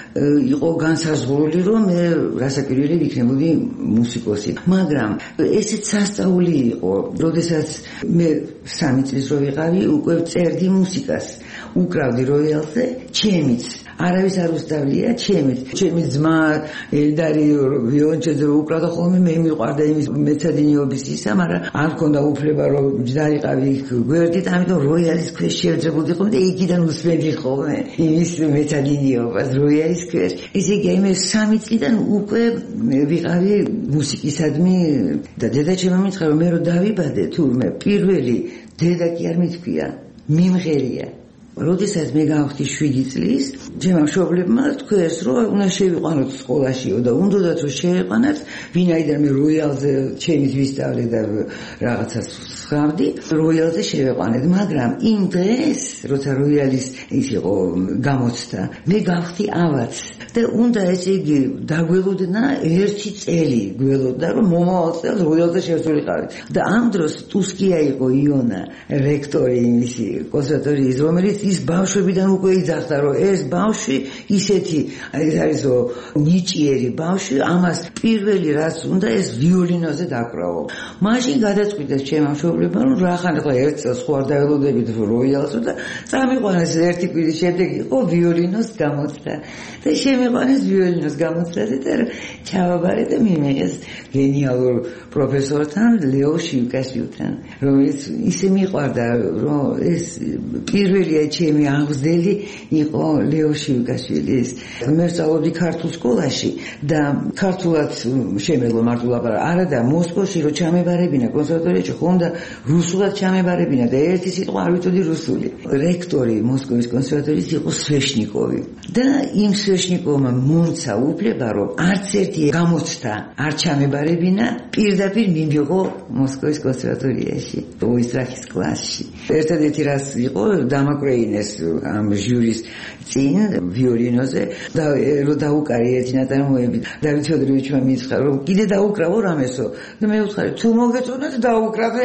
იყო განსაზღვრული რომ მე რასაკვირველი ვიქნებოდი მუსიკოსი მაგრამ ესეც სასწაული იყო როდესაც მე 3 წლის რო ვიყავი უკვე წერდი მუსიკას უკრავდი როიალზე ჩემიც არავის არ უსწავლია ჩემი ძმა ელდარი ვიოლონჩელზე უკრავდა ხოლმე მე მიყვარდა იმის მეცადინეობის ისა მაგრამ არ მქონდა უფლება რომ ჯდარიყავი გვერდით ამიტომ როიალის ქვეშ შევძლებოდი ხოლმე და იქიდან უსმენდი ხოლმე იმის მეცადინეობას როიალის ქვეშ ესე იგი მე 3 წლიდან უკვე ვიყავი მუსიკისადმი და დედა შემომიწყა რომ მე რო დავიბადე თურმე პირველი დედა კი არ მithქვია მიმღერია როდესაც მე გავხდი 7 წლის, ჩემმა მშობლებმა თქვეს, რომ უნდა შევიყვანოთ სკოლაშიო და უნდათ რომ შევიყვანათ, ვინაიდან მე როიალზე ჩემს ვისწავლე და რაღაცას ვსხავდი, როიალზე შევიყვანეთ, მაგრამ იმ დღეს, როცა როიალის ის იყო გამოცდა, მე გავხდი ავაც და უნდა ესე იგი დაგველოდნა 1 წელი გველოდა, რომ მომავალ წელს როიალზე შევსულიყავით. და ამ დროს ტუსკია იყო იონა, რექტორი იმისი კონსერვატორიის, რომელიც ის ბავშვებიდან უკვე იძახდა რომ ეს ბავშვი ისეთი ეს არისო ნიჭიერი ბავშვი ამას პირველი რაც უნდა ეს ვიოლინოზე დაკრავო მაშინ გადაწყვიტეს ჩემმა მშობლებმა რომ რახან ახლა ერთ წელს ხო არ დაველოდებით როიალსო და წამიყვანეს ერთი კვირის შემდეგ იყო ვიოლინოს გამოცდა და შემიყვანეს ვიოლინოს გამოცდაზე და ჩავაბარე და მიმიღეს გენიალურ პროფესორთან ლეო შივკაშვილთან რომელიც ისე მიყვარდა რომ ეს პირველია ჩემი აღმზრდელი იყო ლეო შივკაშვილის. მე ვსწავლობდი ქართულ სკოლაში და ქართულად შემეძლო მარტულაპარაკ. არა და მოსკოვში რო ჩამებარებინა კონსერვატორიაში ხონდა რუსულად ჩამებარებინა და ერთი სიტყვა არ ვიცოდი რუსული. რექტორი მოსკოვის კონსერვატორიის იყო სვეშნიკოვი და იმ სვეშნიკოვმა მომცა უფლება რომ არც ერთი გამოცდა არ ჩამებარებინა პირდაპირ მიმიღო მოსკოვის კონსერვატორიაში ოისტრახის კლასში. ერთადერთი რაც იყო დამაკვრეინეს ამ ჟურის წინ ვიოლინოზე და რომ დაუკარი ერთი ნაწარმოები დავით ფედოროვიჩმა მითხრა რომ კიდე დაუკრავო რამესო და მე ვუთხარი თუ მოგეწონათ დაუკრავ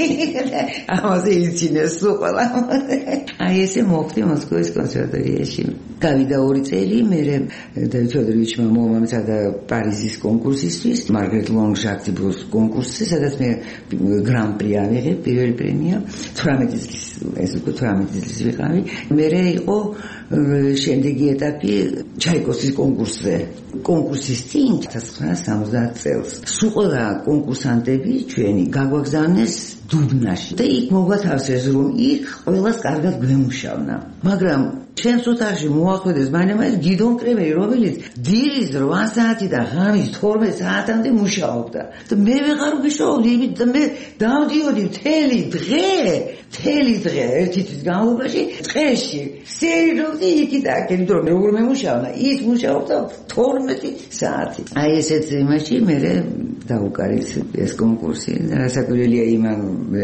ამაზე იცინეს ყველა აი ესე მოხდი მოსკოვის კონსერვატორიაში გავიდა 2 წელი მე დავით ფედოროვიჩმა მომამზადა პარიზის კონკურსისთვის მარგრეტ ლონჟაკ ტიპოს კონკურსზე სადაც მე გრან პრი ავიღე პირველი პრემია 18 წლის ეს უკვე 18 წლის ვიყავი მე იყო შემდეგი ეტაპი ჩაიკოვსკის კონკურსზე კონკურსის წინ 1970 წელს სულ ყველა კონკურსანტები ჩვენი გაგვაგზავნეს დუბნაში და იქ მოგვათავსეს რომ იქ ყველას კარგად გვემუშავნა მაგრამ ჩემს ოთახში მოახვედეს მაინც გიდონ კრემერი რომელიც დილის 8 საათიდან ღამის 12 საათამდე მუშაობდა და მე ვეღარ ვიშოვდი იმით და მე დავდიოდი მთელი დღე ერთი თვის განმავლობაში დღეში სერიოზი იქით აქ იმიტომ რომ როგორ მემუშავნა ის მუშაობდა 12 საათი აი ესეც იმაში მე დაუკარით ეს კონკურსი და რასაკვირველია იმან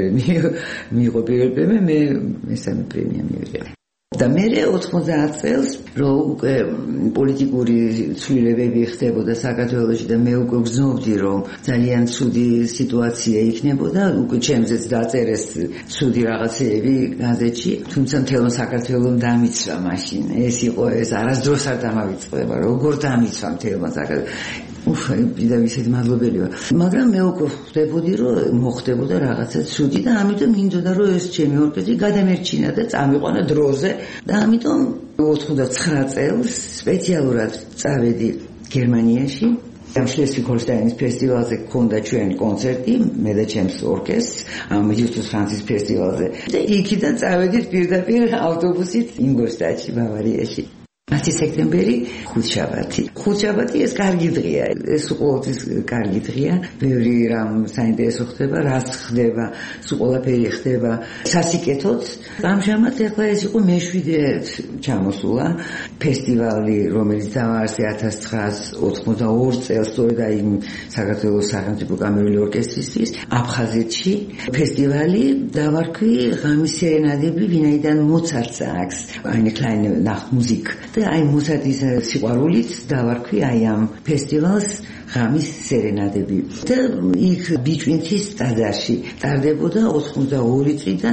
მიიღო პირველი პრემია მე მესამე პრემია მივიღე და მე 90 წელს რომ უკვე პოლიტიკური ცვლილებები ხდებოდა საქართველოში და მე უკვე ვგრძნობდი რომ ძალიან ცუდი სიტუაცია იქნებოდა უკვე ჩემზეც დაწერეს ცუდი რაღაცეები გაზეთში თუმცა მთელმა საქართველოს დამიცვა მაშინ ეს იყო ეს არასდროს არ დამავიწყდება როგორ დამიცვა მთელმა საქართველოს და ისეთი მადლობელი ვარ მაგრამ მე უკვე ხვდებოდი რომ მოხდებოდა რაღაცა ცუდი და ამიტომ მინდოდა რომ ეს ჩემი ორკესტრი გადამერჩინა და წამიყვანა დროზე და ამიტომ 89 წელს სპეციალურად წავედი გერმანიაში ამ შლესვიგ-ჰოლშტაინის ფესტივალზე გქონდა ჩვენ კონცერტი მე და ჩემს ორკესტრს ამ იუსტუს ფრანცის ფესტივალზე და იქიდან წავედით პირდაპირ ავტობუსით ინგოლშტადტში ბავარიაში 10 სექტემბერი ხუთშაბათი. ხუთშაბათი ეს კარგი დღეა. ეს ყოველთვის კარგი დღეა. ბევრი რამ საინტერესო ხდება, რაც ხდება, ყველაფერი ხდება სასიკეთოდ. ამჟამად ახლა ეს იყო მე-7 ჩამოსულა ფესტივალი, რომელიც დააარსა 1982 წელს, სწორედ აი საქართველოს სახელმწიფო კამერული ორკესტრისთვის აფხაზეთში ფესტივალი დავარქვი ღამის სერენადები, ვინაიდან მოცარტს აქვს eine kleine Nachtmusik. და აი მოცარტის სიყვარულით დავარქვი აი ამ ფესტივალს ღამის სერენადები. და იქ ბიჭვინთის ტაძარში ტარდებოდა 82 წლიდან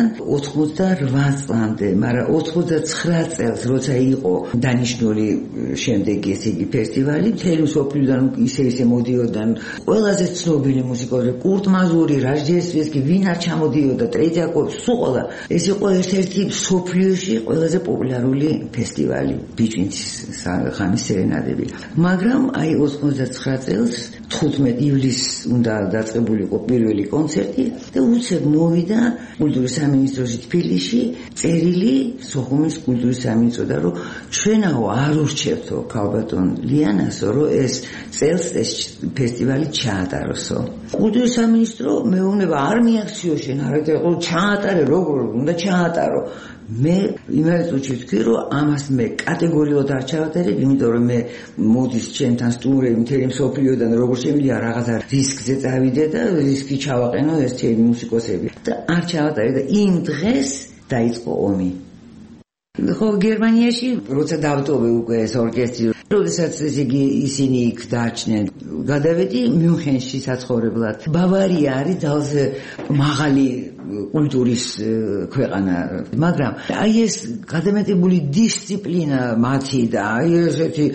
88 წლამდე, მაგრამ 89 წელს როცა იყო დანიშნული შემდეგი ესე იგი ფესტივალი, მთელი მსოფლიოდან ისე მოდიოდნენ ყველაზე ცნობილი მუსიკოსები, კურტ მაზური, რაჟდესვისკი, ვინ არ ჩამოდიოდა, ტრეტიაკოვი, სულ ყველა. ეს იყო ერთ-ერთი მსოფლიოში ყველაზე პოპულარული ფესტივალი, ბიჭვინთის ღამის სერენადები. მაგრამ აი 89 წელს 15 ივლისს უნდა დაწყებულიყო პირველი კონცერტი და უცებ მოვიდა კულტურის სამინისტროში თბილისში წერილი სოხუმის კულტურის სამინისტროდან, რომ ჩვენაო არ ურჩევთო ქალბატონ ლიანასო, რომ ეს წელს ეს ფესტივალი ჩაატაროსო. კულტურის სამინისტრო მეუბნება არ მიაქციო შენ, არა და ჩაატარე, როგორ უნდა ჩაატარო. მე იმას ვუჩვი, რომ ამას მე კატეგორიულად არ ჩავატარებ, იმიტომ რომ მე მოდის ჩემთან სტუმრები მთელი მსოფლიოდან, როგორ შემიძლია რაღაცა რისკზე წავიდე და რისკი ჩავაყენო ეს ჩემი მუსიკოსები. და არ ჩავატარებ და იმ დღეს დაიწყო ომი. ხო, გერმანიაში როცა დავტოვე უკვე ეს ორკესტრი, როდესაც ისინი იქ დაარჩნენ, გადავედი მიუნხენში საცხოვრებლად. ბავარია არის ძალზე მაღალი კულტურის ქვეყანა, მაგრამ აი ეს გადამეტებული დისციპლინა მათი და აი ესეთი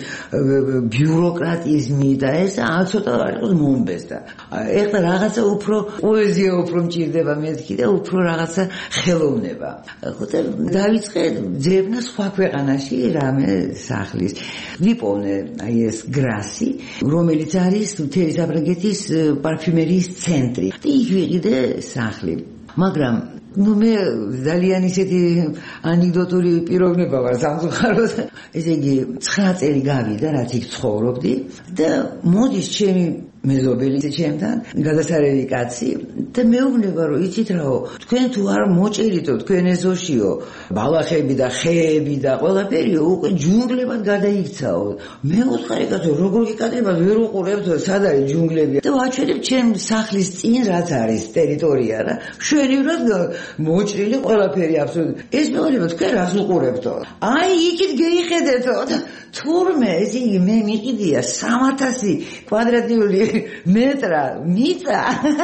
ბიუროკრატიზმი და ეს ცოტა არ იყოს მომბესდა. ეხლა რაღაცა უფრო პოეზია უფრო მჭირდება მეთქი და უფრო რაღაცა ხელოვნება. ხო და დავიწყე ძებნა სხვა ქვეყანაში რამე სახლის. ვიპოვნე აი ეს გრასი, რომელიც არის მთელი საფრანგეთის პარფიუმერიის ცენტრი. და იქ ვიყიდე სახლი. მაგრამ მე ძალიან ისეთი ანეკდოტური პიროვნება ვარ სამწუხაროდ. ესე იგი 9 წელი გავიდა რაც იქ ცხოვრობდი და მოდის ჩემი მეზობელი ჩემთან გადასარევი კაცი და მეუბნება რომ იცით რაო, თქვენ თუ არ მოჭერითო თქვენ ეზოშიო ბალახები და ხეები და ყველაფერი უკვე ჯუნგლებად გადაიქცაო. მე უთხარი კაცო, როგორ გიკადრებათ, ვერ უყურებთო სად არის ჯუნგლები და ვაჩვენებ ჩემ სახლის წინ რაც არის ტერიტორია რა, შვენივრად მოჭრილი ყველაფერი აბსოლუტურად. ეს მეუბნება თქვენ რას უყურებთო? აი იქით გეიხედეთო და თურმე ესე იგი მე მიყიდია 3000 კვადრატული მეტრა მიწა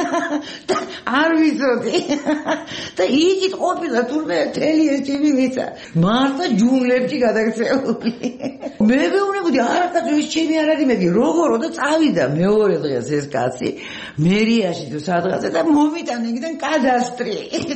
და არ ვიცოდი და იქით ყოფილა თურმე მთელი ეს ჩემი მიწა მარტო ჯუნგლებში გადაქცეული. მე მეუბნებოდი არა კაცო, ეს ჩემი არ არის, მეტი როგორ და წავიდა მეორე დღეს ეს კაცი მერიაში თუ სადღაცა და მომიტანა იქიდან კადასტრი.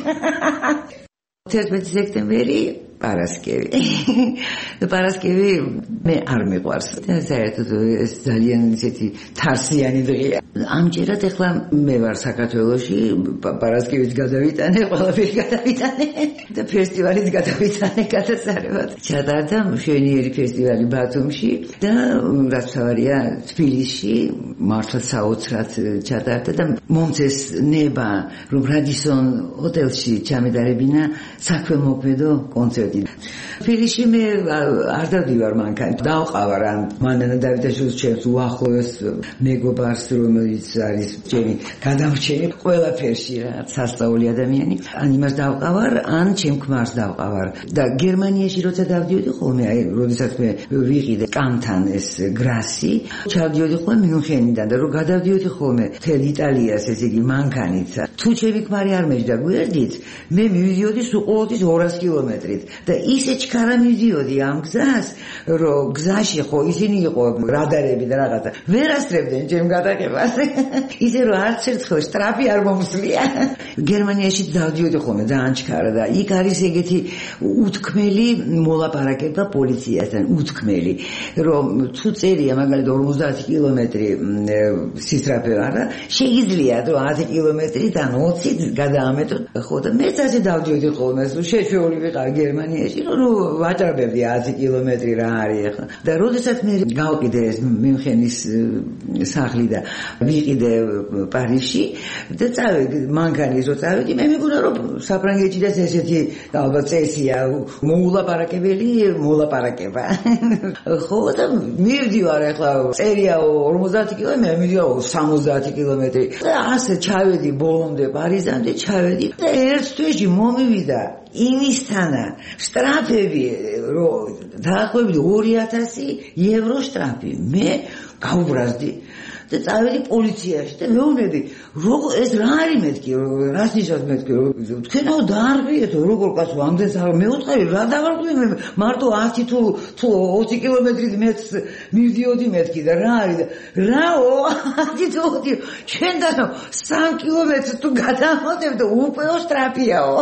11 სექტემბერი პარასკევი. პარასკევი მე არ მიყვარს. საერთოდ ეს ძალიან ისეთი თარსიანი დღეა. ამჯერად ახლა მე ვარ საქართველოში, პარასკევით გადავიტანე, ყველაფერი გადავიტანე და ფესტივალით გადავიტანე გადასარევად. ჩატარდა მშვენიერი ფესტივალი ბათუმში და რაც თავარია თბილისში მართლა საოცრად ჩატარდა და მომწეს ნება რომ რადისონ ჰოტელში ჩამედარებინა საქმემოქმედო კონცერტი. თბილისში მე არ დავდივარ მანქან, დავყავარ ან მანანა დავითაშვილის ჩემს უახლოეს მეგობარს, რომელიც არის ჩემი გადამრჩენი ყველაფერში რა, სასწაული ადამიანი, ან იმას დავყავარ, ან ჩემ ქმარს დავყავარ. და გერმანიაში როცა დავდიოდი ხოლმე, აი როდესაც მე ვიყიდე კანთან ეს გრასი, ჩავდიოდი ხოლმე მიუნხენიდან და რომ გადავდიოდი ხოლმე მთელ იტალიას ესე იგი მანქანით. თუ ჩემი ქმარი არ მეჯდა გვერდით, მე მივიდიოდი სულ ყოველთვის 200 კილომეტრით. და ისე ჩქარა მივდიოდი ამ გზას, რომ გზაში ხო ისინი იყო რადარები და რაღაცა ვერ ასწრებდნენ ჩემ გადაღებას. ისე რომ არც ერთხელ შტრაფი არ მომსვლია. გერმანიაში დავდიოდი ხოლმე ძალიან ჩქარა და იქ არის ეგეთი უთქმელი მოლაპარაკება პოლიციასთან, უთქმელი, რომ თუ წერია მაგალითად 50 კილომეტრი სისწრაფე არა, შეიძლება რომ 10 კილომეტრით ან 20-ით გადაამეტო. ხო და მეც ასე დავდიოდი ხოლმე, შეჩეული ვიყავ გერმანიაში გერმანიაში რომ ვაჭრებდი 100 კილომეტრი რა არის ახლა და როდესაც მე გავყიდე ეს მünchenis სახლი და ვიყიდე პარიზში და წავედი მანქანის რო წავედი მე მეგონა რომ საფრანგეთშიც ესეთი ალბათ წესია მოულაპარაკებელი მოლაპარაკება ხო და მივდივარ ახლა წერია 50 კილომეტრი მე მივდივარ 70 კილომეტრი და ასე ჩავედი ბოლომდე პარიზამდე ჩავედი და ერთ თვეში მომივიდა იმისთანა შტრაფები რომ დაახლოებით 2000 ევრო შტრაფი მე გავუბრაზდი და წავედი პოლიციაში და მეუბნები როგორ ეს რა არის მეთქი რას ნიშნავს მეთქი თქვენაო დაარღვიეთ როგორ კაცო ამდენს მე ვთხარი რა დავარღვიე მე მარტო 10 თუ 20 კილომეტრით მეც მივდიოდი მეთქი და რა არის რაო 10 თუ 20 ჩვენდანო 3 კილომეტრს თუ გადამოდებ და უპეო შტრაფიაო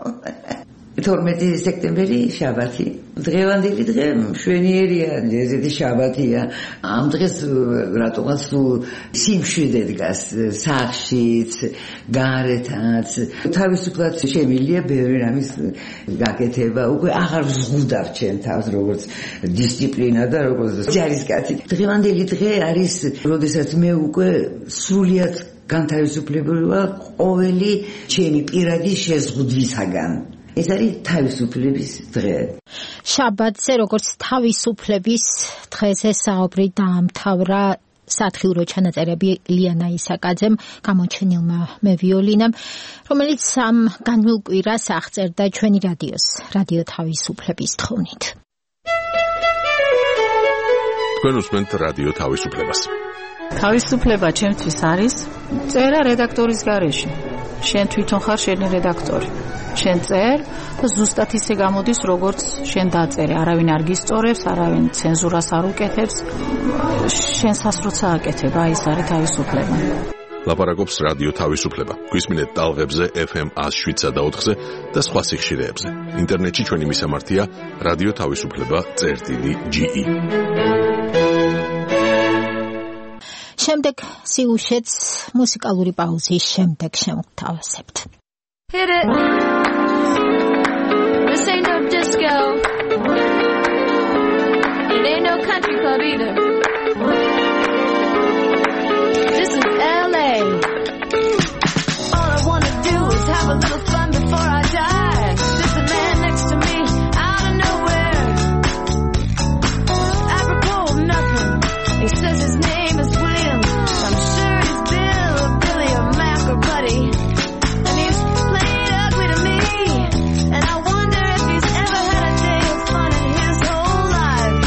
12 სექტემბერი შაბათი დღევანდელი დღე მშვენიერია ესეთი შაბათია ამ დღეს რატომაც სიმშვიდე დგას სახლშიც გარეთაც თავისუფლად შემილია ბევრი რამის გაკეთება უკვე აღარ ვზღუდავ ჩემ თავს როგორც დისციპლინა და როგორც ჯარისკაცი დღევანდელი დღე არის როდესაც მე უკვე სრულიად განთავისუფლებული ვარ ყოველი ჩემი პირადი შეზღუდვისაგან ეს არის თავისუფლების დღე. შაბათზე როგორც თავისუფლების დღეზე საუბრი დაამთავრა სათხილრო ჩანაწერები ლიანა ისაკაძემ გამოჩენილმა მევიოლინამ, რომელიც ამ განვლილ კვირას აღწერდა ჩვენი რადიო თავისუფლების თხოვნით. თქვენ უსმენთ რადიო თავისუფლებას. თავისუფლება ჩემთვის არის წერა რედაქტორის გარეშე. შენ თვითონ ხარ შენი რედაქტორი. შენ წერ და ზუსტად ისე გამოდის, როგორც შენ დაწერე. არავინ არ გისწორებს, არავინ ცენზურას არ უკეთებს. შენსაც როცა აკეთება, ის არის თავისუფლება. ლაპარაკობს რადიო თავისუფლება. გვისმინეთ ტალღებზე FM 107.4-ზე და სხვა სიხშირეებზე. ინტერნეტში ჩვენი მისამართია რადიო თავისუფლება.ge. შემდეგ სიუჟეტს მუსიკალური პაუზის შემდეგ შევთავაზებთ. Hit it. This ain't no disco. It ain't no country club either. This is LA. All I wanna do is have a little fun before I die. There's a man next to me out of nowhere. Apropos of nothing. He says his name is William. I'm sure he's Bill or Billy or Mac or Buddy. And he's played ugly to me. And I wonder if he's ever had a day of fun in his whole life.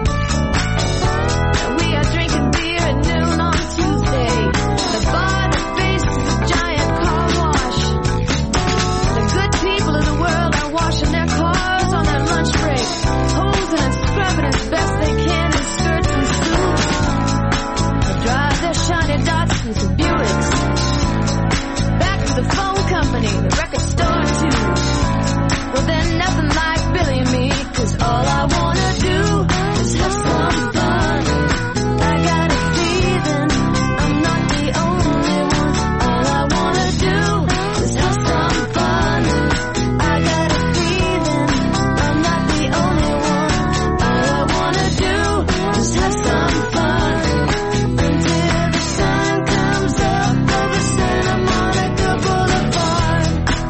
And we are drinking beer at noon on Tuesday. The bar that faces a giant car wash. The good people of the world are washing their cars on their lunch break. Hosing and scrubbing as best they can in skirts and suits. They drive their shiny Datsuns and Buicks. Back to the phone company, the record store too. Well, they're nothing like Billy and me, 'cause all I wanna do is have some fun. I got a feeling I'm not the only one. All I wanna do is have some fun. I got a feeling I'm not the only one. All I wanna do is have some fun. Until the sun comes up over Santa Monica Boulevard.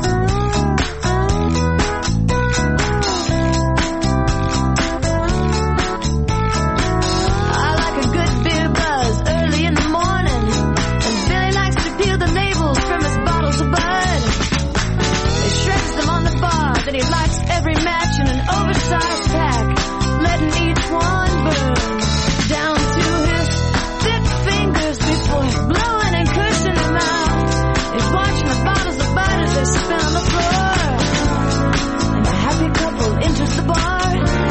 I like a good beer buzz early in the morning, and Billy likes to peel the labels from his bottles of Bud. He shreds them on the bar, then he lights every match in an oversized pack, letting each one burn down to his thick fingers before blowing and cursing them out. He's watching the bottles of Bud as they spin on the floor, and a happy couple enters the bar,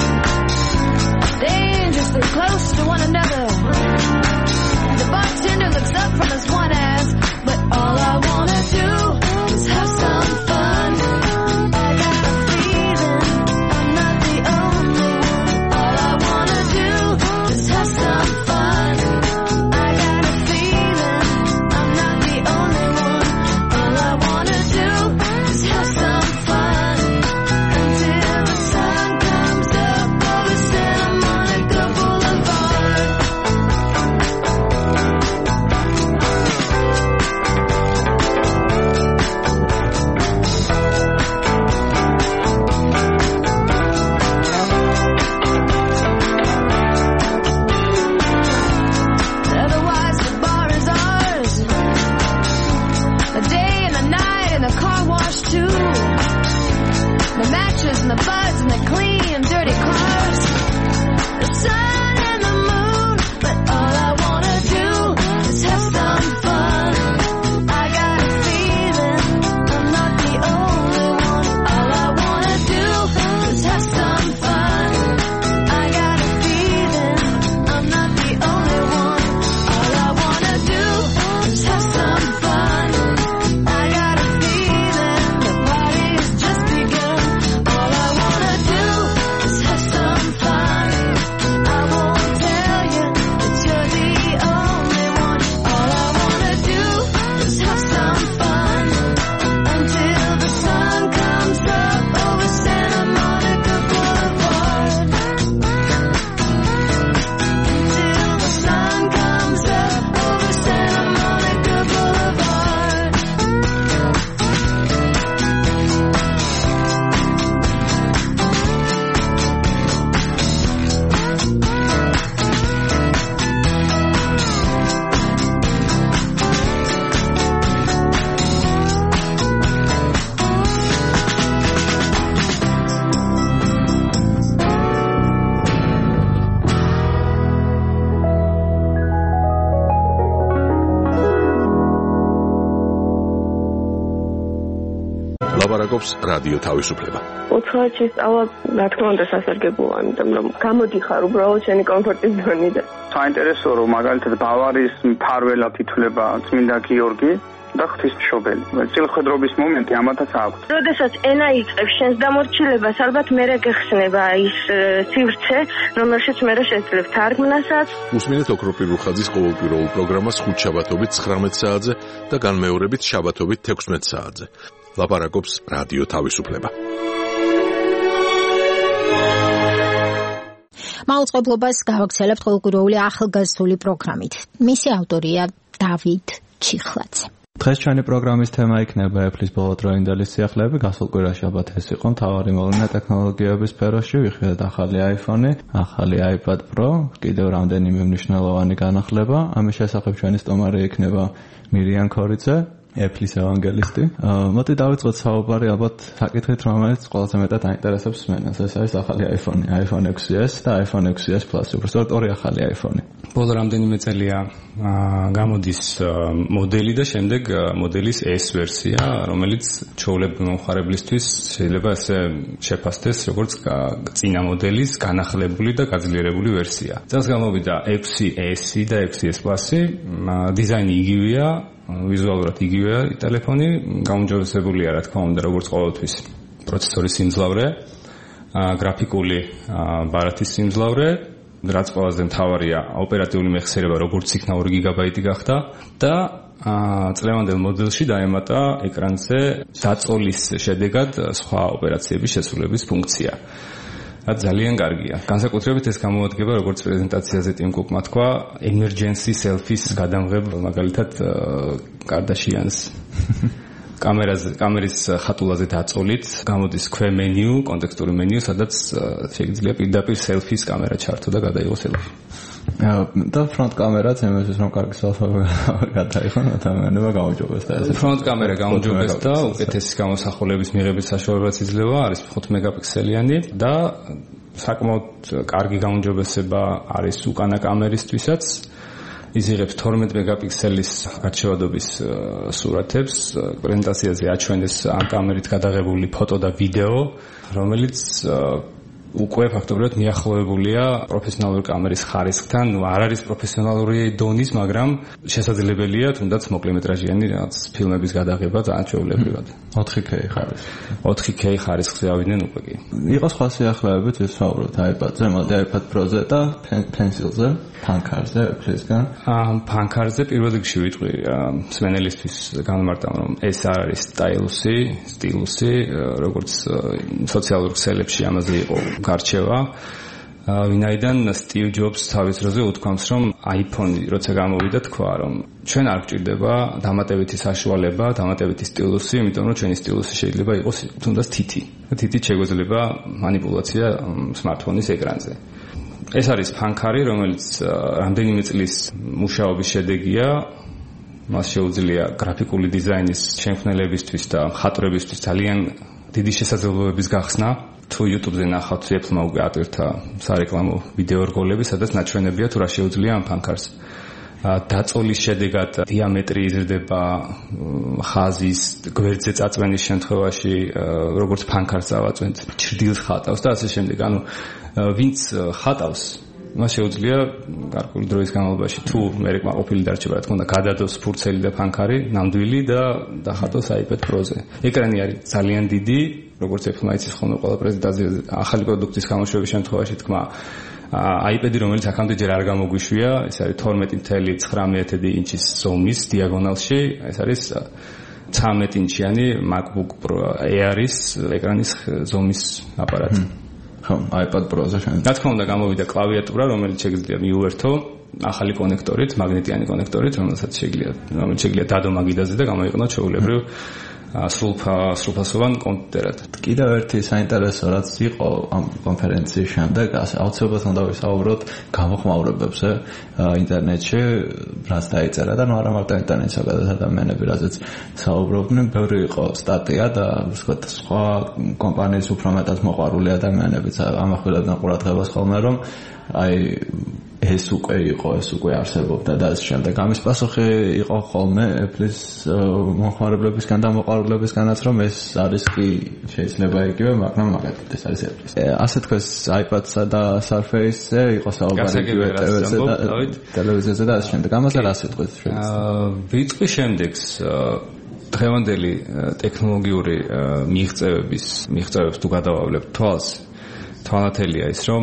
dangerously close to one another. The bartender looks up from his one ass, but all I wanna do is have some fun. I got a feeling I'm not the only the matches and the buzz and the clean, dirty cars, the sun and the moon. But all I wanna do is have some fun. I got a feeling I'm not the only one. All I wanna do is have some fun. I got a feeling I'm not the only one. All I wanna do is have some fun. I got a feeling the party's just begun. All I wanna do is have some fun. I won't tell you that you're the only one. All I wanna do is have some fun until the sun comes up over Santa Monica Boulevard. Until the sun comes up over Santa Monica Boulevard. ლაპარაკობს რადიო თავისუფლება. უცხოეთში სწავლა, რა თქმა უნდა, სასარგებლოა, იმიტომ რომ გამოდიხარ უბრალოდ შენი კომფორტის ზონიდან. საინტერესოა, რომ მაგალითად ბავარიის მფარველად ითვლება წმინდა გიორგი და ღვთისმშობელი. წილხედრობის მომენტი ამათაც აქვს. როდესაც ენა იწყებს შენს დამორჩილებას, ალბათ მერე გეხსნება ის სივრცე, რომელშიც მერე შეძლებ თარგმნასაც. უსმინეთ ოქროპირ რუხაძის ყოველკვირეულ პროგრამას ხუთშაბათობით 19 საათზე და განმეორებით შაბათობით 16 საათზე. ლაპარაკობს რადიო თავისუფლება. მაუწყებლობას გავაგრძელებთ ყოველკვირეული ახალგაზრდული პროგრამით. მისი ავტორია დავით ჩიხლაძე. დღეს ჩვენი პროგრამის თემა იქნება Apple-ის ბოლოდროინდელი სიახლეები. გასულ კვირაში ალბათ ეს იყო მთავარი მოვლენა ტექნოლოგიების სფეროში. ვიხილეთ ახალი iPhone, ახალი iPad Pro, კიდევ რამდენიმე მნიშვნელოვანი განახლება. ამის შესახებ ჩვენი სტუმარი იქნება მირიან ქორიძე, Apple-ის ევანგელისტი. მოდი დავიწყოთ საუბარი ალბათ საკითხით, რომელიც ყველაზე მეტად აინტერესებს მენას. ეს არის ახალი iPhone, iPhone 6s და iPhone 6s Plus. უბრალოდ ორი ახალი iPhone. ბოლო რამდენიმე წელია გამოდის მოდელი და შემდეგ მოდელის S ვერსია, რომელიც ჩვეულებრივ მომხმარებლისთვის შეიძლება ესე შეფასდეს როგორც წინა მოდელის განახლებული და გაძლიერებული ვერსია. წელს გამოვიდა 6s და 6s Plus-ი, დიზაინი იგივეა, ვიზუალურად იგივეა ტელეფონი, გაუმჯობესებულია რა თქმა უნდა როგორც ყოველთვის პროცესორის სიმძლავრე, გრაფიკული ბარათის სიმძლავრე, რაც ყველაზე მთავარია ოპერატიული მეხსიერება როგორც იქნა 2 გიგაბაიტი გახდა და წლევანდელ მოდელში დაემატა ეკრანზე დაწოლის შედეგად სხვა ოპერაციების შესრულების ფუნქცია. რაც ძალიან კარგია. განსაკუთრებით ეს გამოადგება როგორც პრეზენტაციაზე ტიმ კუკმა თქვა, emergency selfies გადამღებ მაგალითად კარდაშიანს. კამერის ხატულაზე დაწოლით გამოდის ქვემენიუ, კონტექსტური მენიუ, სადაც შეიძლება პირდაპირ selfies კამერა ჩართო და გადაიღო selfie. და ფრონტ კამერაც იმისთვის რომ კარგი selfie გადაიღო, ადამიანებმა გაუმჯობესდა ეს. ფრონტ კამერა გაუმჯობესდა, უკეთესი გამოსახულების მიღების საშუალებაც იძლევა, არის 5 მეგაპიქსელიანი და საკმაოდ კარგი გაუმჯობესება არის უკანა კამერისთვისაც. იზიღებს 12 მეგაპიქსელის არჩევადობის სურათებს, პრეზენტაციაზე აჩვენეს ამ კამერით გადაღებული ფოტო და ვიდეო, რომელიც უკვე ფაქტობრივად მიახლოებულია პროფესიონალური კამერის ხარისხთან, არ არის პროფესიონალური დონის, მაგრამ შესაძლებელია თუნდაც მოკლემეტრაჟიანი რაღაც ფილმების გადაღება ძალიან ჩვეულებრივად. 4K ხარისხი. 4K ხარისხზე ავიდნენ უკვე კი. იყო სხვა სიახლეებიც ვისაუბროთ iPad-ზე, მოდი iPad Pro-ზე და Pencil-ზე, Pancart-ზე, Apple-ისგან. Pancart-ზე პირველ რიგში ვიტყვი მსმენელისთვის განმარტავ, რომ ეს არის სტილუსი, როგორც სოციალურ ქსელებში ამაზე იყო გარჩევა. ვინაიდან სტივ ჯობს თავის დროზე უთქვამს, რომ iPhone-ი როცა გამოვიდა თქვა, რომ ჩვენ არ გვჭირდება დამატებითი საშუალება, დამატებითი სტილუსი, იმიტომ რომ ჩვენი სტილუსი შეიძლება იყოს თუნდაც თითი. თითით შეგვეძლება манипуляция smartphone-ის ეკრანზე. ეს არის Pancart-ი, რომელიც რამდენიმე წლის მუშაობის შედეგია. მას შეუძლია გრაფიკული დიზაინის შემქმნელებისთვის და მხატვრებისთვის ძალიან დიდი შესაძლებლობების გახსნა. თუ YouTube-ზე ნახავთ Apple-მა უკვე ატვირთა სარეკლამო ვიდეო რგოლები, სადაც ნაჩვენებია თუ რა შეუძლია ამ ფანქარს. დაწოლის შედეგად დიამეტრი იზრდება, ხაზის გვერდზე წაწვენის შემთხვევაში როგორც ფანქარს წავაწვენთ, ჭრდილს ხატავს და ასე შემდეგ. ანუ ვინც ხატავს, მას შეუძლია გარკვეული დროის განმავლობაში თუ მე ყოფილი დარჩება, რა თქმა უნდა, გადადოს ფურცელი და ფანქარი ნამდვილი და დახატოს iPad Pro-ზე. ეკრანი არის ძალიან დიდი, როგორც Apple-მა იცის ხოლმე ყველა პრეზენტაციაზე ახალი პროდუქტის გამოშვების შემთხვევაში თქვა iPad-ი, რომელიც აქამდე ჯერ არ გამოგვიშვია, ეს არის 12.9 ინჩის ზომის დიაგონალში, ეს არის 13 ინჩიანი MacBook Pro Air-ის ეკრანის ზომის აპარატი. ხო, iPad Pro-ზე შეიძლება. რა თქმა უნდა, გამოვიდა კლავიატურა, რომელიც შეგვიძლია მიუერთო ახალი კონექტორით, მაგნიტიანი კონექტორით, რომელსაც შეგვიძლია დადო მაგიდაზე და გამოიყენო ჩვეულებრივ სრულფასოვან კომპიუტერად. კიდევ ერთი საინტერესო რაც იყო ამ კონფერენციის შემდეგ, აუცილებლად უნდა ვისაუბროთ გამოხმაურებებზე ინტერნეტში, რაც დაიწერა და არა მარტო ინტერნეტში, სადაც ადამიანები რაზეც საუბრობდნენ, ბევრი იყო სტატია და ვთქვათ, სხვა კომპანიის უფრო მეტად მოყვარული ადამიანებიც ამახვილებდნენ ყურადღებას ხოლმე, რომ აი ეს უკვე არსებობდა და ამ შემდეგ ამის პასუხი იყო ხოლმე Apple-ის მომხმარებლებისგან და მოყვარულებისგანაც, რომ ეს არის კი შეიძლება იგივე, მაგრამ მაგალითად ეს არის Apple-ის. ასე თქვეს iPad-სა და Surface-ზე იყო საუბარი იგივე TV-ზე და ტელევიზიაზე და ასე შემდეგ. ამაზე რა სიტყვით შეიძლება? ვიტყვი შემდეგს დღევანდელი ტექნოლოგიური მიღწევებს თუ გადავავლებთ თვალს, თვალათელია ის, რომ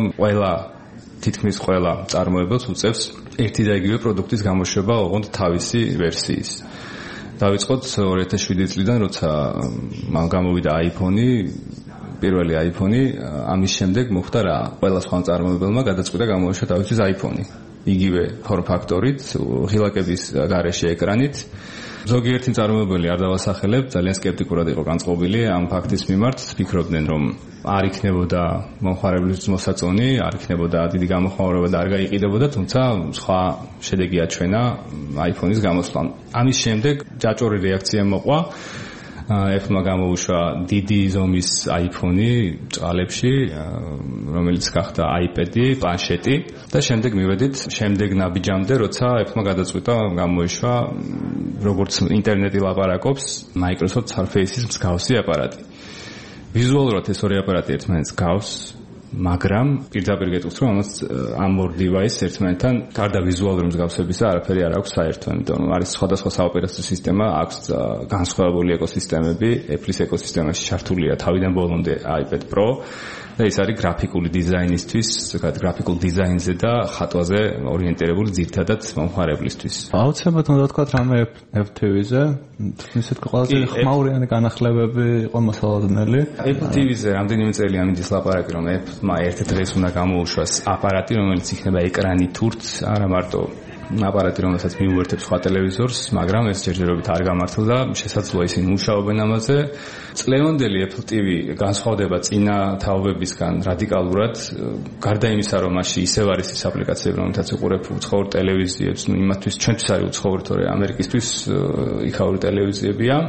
თითქმის ყველა წარმოებელს უწევს ერთი და იგივე პროდუქტის გამოშვება, ოღონდ თავისი ვერსიის. დავიწყოთ 2007 წლიდან, როცა გამოვიდა iPhone-ი, პირველი iPhone-ი, ამის შემდეგ მოხდა რა? ყველა სხვა წარმოებელმა გადაწყვიტა გამოვაშვა თავისთვის iPhone-ი. იგივე ფორმ-ფაქტორით, ღილაკების გარეშე ეკრანით. ზოგიერთი მწარმოებელი არ დავასახელებ, ძალიან სკეპტიკურად იყო განწყობილი ამ ფაქტის მიმართ, ფიქრობდნენ, რომ არ იქნებოდა მომხმარებლის მოსაწონი, არ იქნებოდა დიდი გამოხმაურება და არ გაიყიდებოდა, თუმცა სხვა შედეგი აჩვენა iPhone-ის გამოსვლამ. ამის შემდეგ ჯაჭვური რეაქცია მოყვა. Apple-მა გამოუშვა დიდი ზომის iPhone-ი წყალებში, რომელიც გახდა iPad-ი, პლანშეტი და შემდეგ მივედით შემდეგ ნაბიჯამდე, როცა Apple-მა გადაწყვიტა გამოიშვა როგორც ინტერნეტი ლაპარაკობს, Microsoft Surface-ის მსგავსი აპარატი. ვიზუალურად ეს ორი აპარატი ერთმანეთს გავს, მაგრამ პირდაპირ გეტყვით, რომ ამ ორ დივაისს ერთმანეთთან გარდა ვიზუალური მსგავსებისა არაფერი არ აქვს საერთო, იმიტომ რომ არის სხვადასხვა საოპერაციო სისტემა, აქვს განსხვავებული ეკოსისტემები, Apple-ის ეკოსისტემაში ჩართულია თავიდან ბოლომდე iPad Pro და ეს არის გრაფიკული დიზაინისთვის, გრაფიკულ დიზაინზე და ხატვაზე ორიენტირებული ძირითადად მომხმარებლისთვის. აუცილებლად უნდა ვთქვათ რამე Apple TV-ზე, ისეთ ყველაზე ხმაურიანი განახლებები იყო მოსალოდნელი. Apple TV-ზე რამდენიმე წელია მიდის ლაპარაკი, რომ Apple-მა ერთ დღეს უნდა გამოუშვას აპარატი, რომელიც იქნება ეკრანით თურთ, არა მარტო აპარატი, რომელსაც მიუერთებს სხვა ტელევიზორს, მაგრამ ეს ჯერჯერობით არ გამართლდა, შესაძლოა ისინი მუშაობენ ამაზე. წლევანდელი Apple TV განსხვავდება წინა თაობებისგან რადიკალურად, გარდა იმისა, რომ მასში ისევ არის ის აპლიკაციები, რომელთაც უყურებ უცხოურ ტელევიზიებს, იმათთვის ჩვენთვის არის უცხოური, თორე ამერიკისთვის იქაური ტელევიზიებია.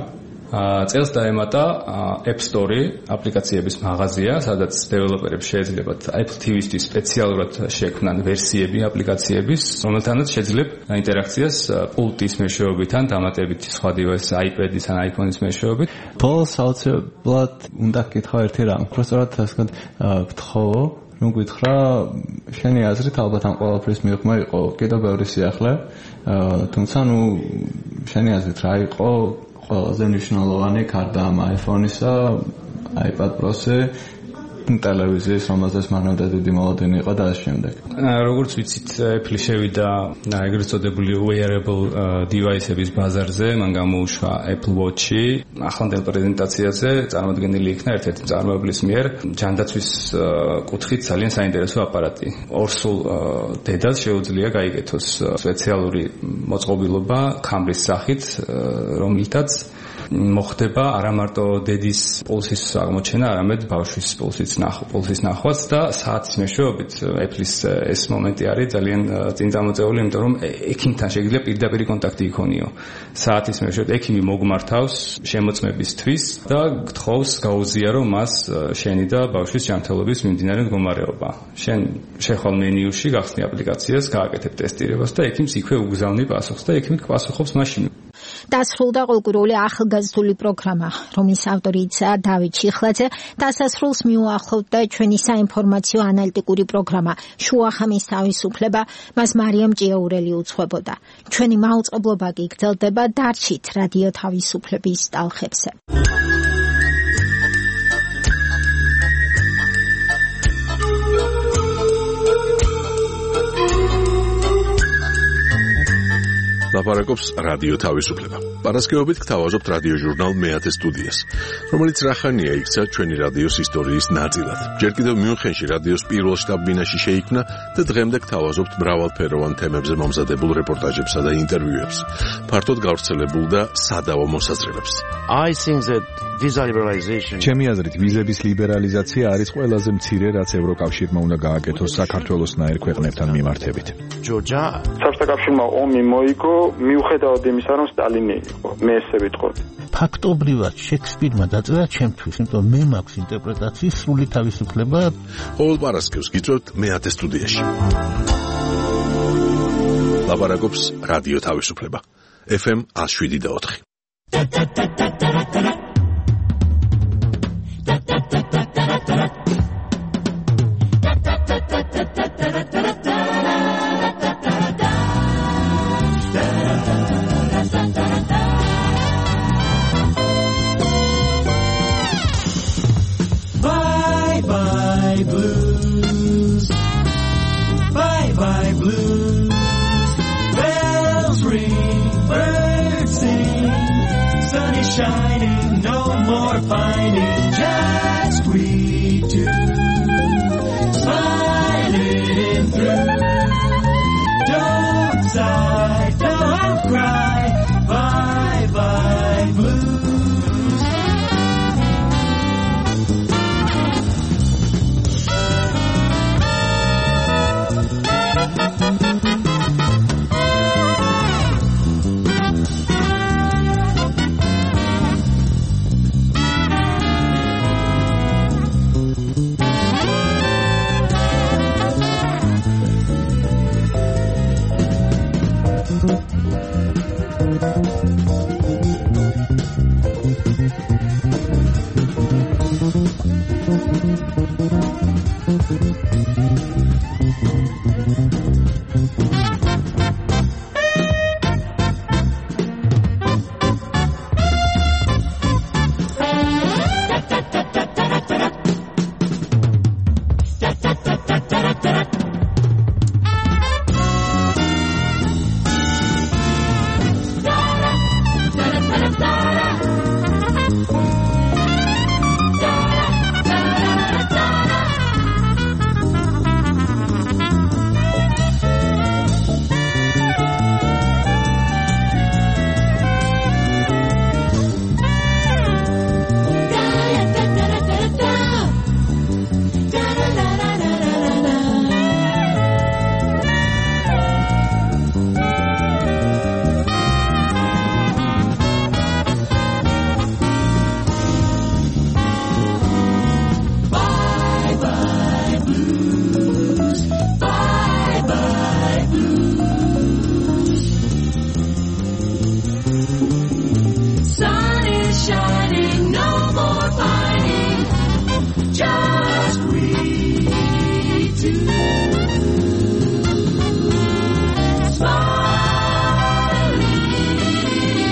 წელს დაემატა App Store, აპლიკაციების მაღაზია, სადაც დეველოპერებს შეეძლებათ Apple TV-ისთვის სპეციალურად შექმნან ვერსიები აპლიკაციების, რომელთანაც შეძლებ ინტერაქციას პულტის მეშვეობით ან დამატებით სხვა დივაისის iPad-ის ან iPhone-ის მეშვეობით. ბოლოს აუცილებლად უნდა გითხრა ერთი რამ. უბრალოდ ასე ვთხოვო, რომ გითხრა შენი აზრით ალბათ ამ ყველაფრის მიღმა იყო კიდევ ბევრი სიახლე, თუმცა შენი აზრით რა იყო ყველაზე მნიშვნელოვანი გარდა ამ iPhone-ისა, iPad Pro-ზე, ტელევიზიის, რომელზეც მანამდე დიდი მოლოდინი იყო და ამ შემდეგ. როგორც ვიცით, Apple შევიდა ეგრეთ წოდებული wearable device-ების ბაზარზე, მან გამოუშვა Apple Watch-ი. ახლანდელ პრეზენტაციაზე წარმოდგენილი იქნა ერთ-ერთი მწარმოებლის მიერ ჯანდაცვის კუთხით ძალიან საინტერესო აპარატი. ორსულ დედას შეუძლია გაიგეთოს სპეციალური მოწყობილობა, კამბრის სახით, რომლითაც მოხდება არა მარტო დედის პულსის აღმოჩენა, არამედ ბავშვის პულსის ნახვაც და საათის მეშვეობით Apple-ის ეს მომენტი არის ძალიან წინ წამოწეული, იმიტომ რომ ექიმთან შეიძლება პირდაპირ კონტაქტი იქონიო. საათის მეშვეობით ექიმი მოგმართავს შემოწმებისთვის და გთხოვს გაუზიარო მას შენი და ბავშვის ჯანმრთელობის მიმდინარე მდგომარეობა. შენ შეხვალ მენიუში, გახსნი აპლიკაციას, გააკეთებ ტესტირებას და ექიმს იქვე უგზავნი პასუხს და ექიმი პასუხობს მაშინ. დასრულდა ყოლგურული ახალგაზრდული პროგრამა, რომლის ავტორია დავით შიხლაძე. დასასრულს მიუახლოვდა ჩვენი საინფორმაციო ანალიტიკური პროგრამა შუახამის თავისუფლება, მას მარიამ ჭიაურელი უძღვებოდა. ჩვენი მაუწყებლობა კი გრძელდება დარჩით რადიო თავისუფლების ტალღებზე. ლაპარაკობს რადიო თავისუფლება. პარასკევობით გთავაზობთ რადიო ჟურნალ მეათე სტუდიას, რომელიც რახანია იქცა ჩვენი რადიოს ისტორიის ნაწილად. ჯერ კიდევ მიუნხენში რადიოს პირველ შტაბ-ბინაში შეიქმნა და დღემდე გთავაზობთ მრავალფეროვან თემებზე მომზადებულ რეპორტაჟებსა და ინტერვიუებს, ფართოდ გავრცელებულ და სადავო მოსაზრებებს. I think that visa liberalization. ჩემი აზრით, ვიზების ლიბერალიზაცია არის ყველაზე მცირე, რაც ევროკავშირმა უნდა გააკეთოს საქართველოსნაირ ქვეყნებთან მიმართებით. Georgia. საბჭოთა კავშირმა ომი მოიგო, მიუხედავად იმისა, რომ სტალინი იყო. მე ესე ვიტყოდი. ფაქტობრივად შექსპირმა დაწერა ჩემთვის, იმიტომ მე მაქვს ინტერპრეტაციის სრული თავისუფლება. ყოველ პარასკევს გიწევთ მეათე სტუდიაში. ლაპარაკობს რადიო თავისუფლება. FM 107.4. Bye bye blues, bye bye blues, bells ring, birds sing, sun is shining, no more pining, just we two, smiling through, don't sigh, don't cry, bye bye blues.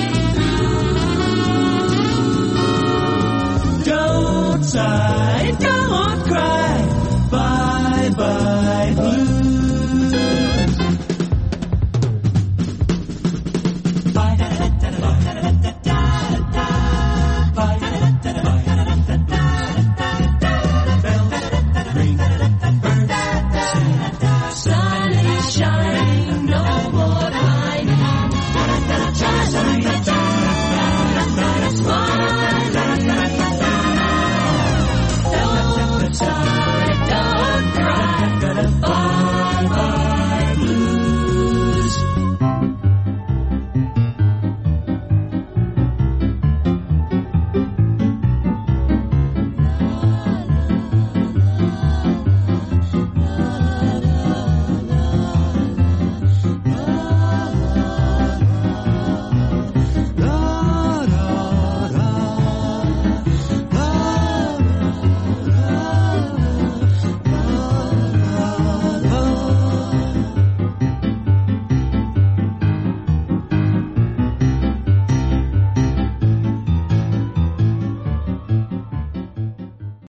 Side.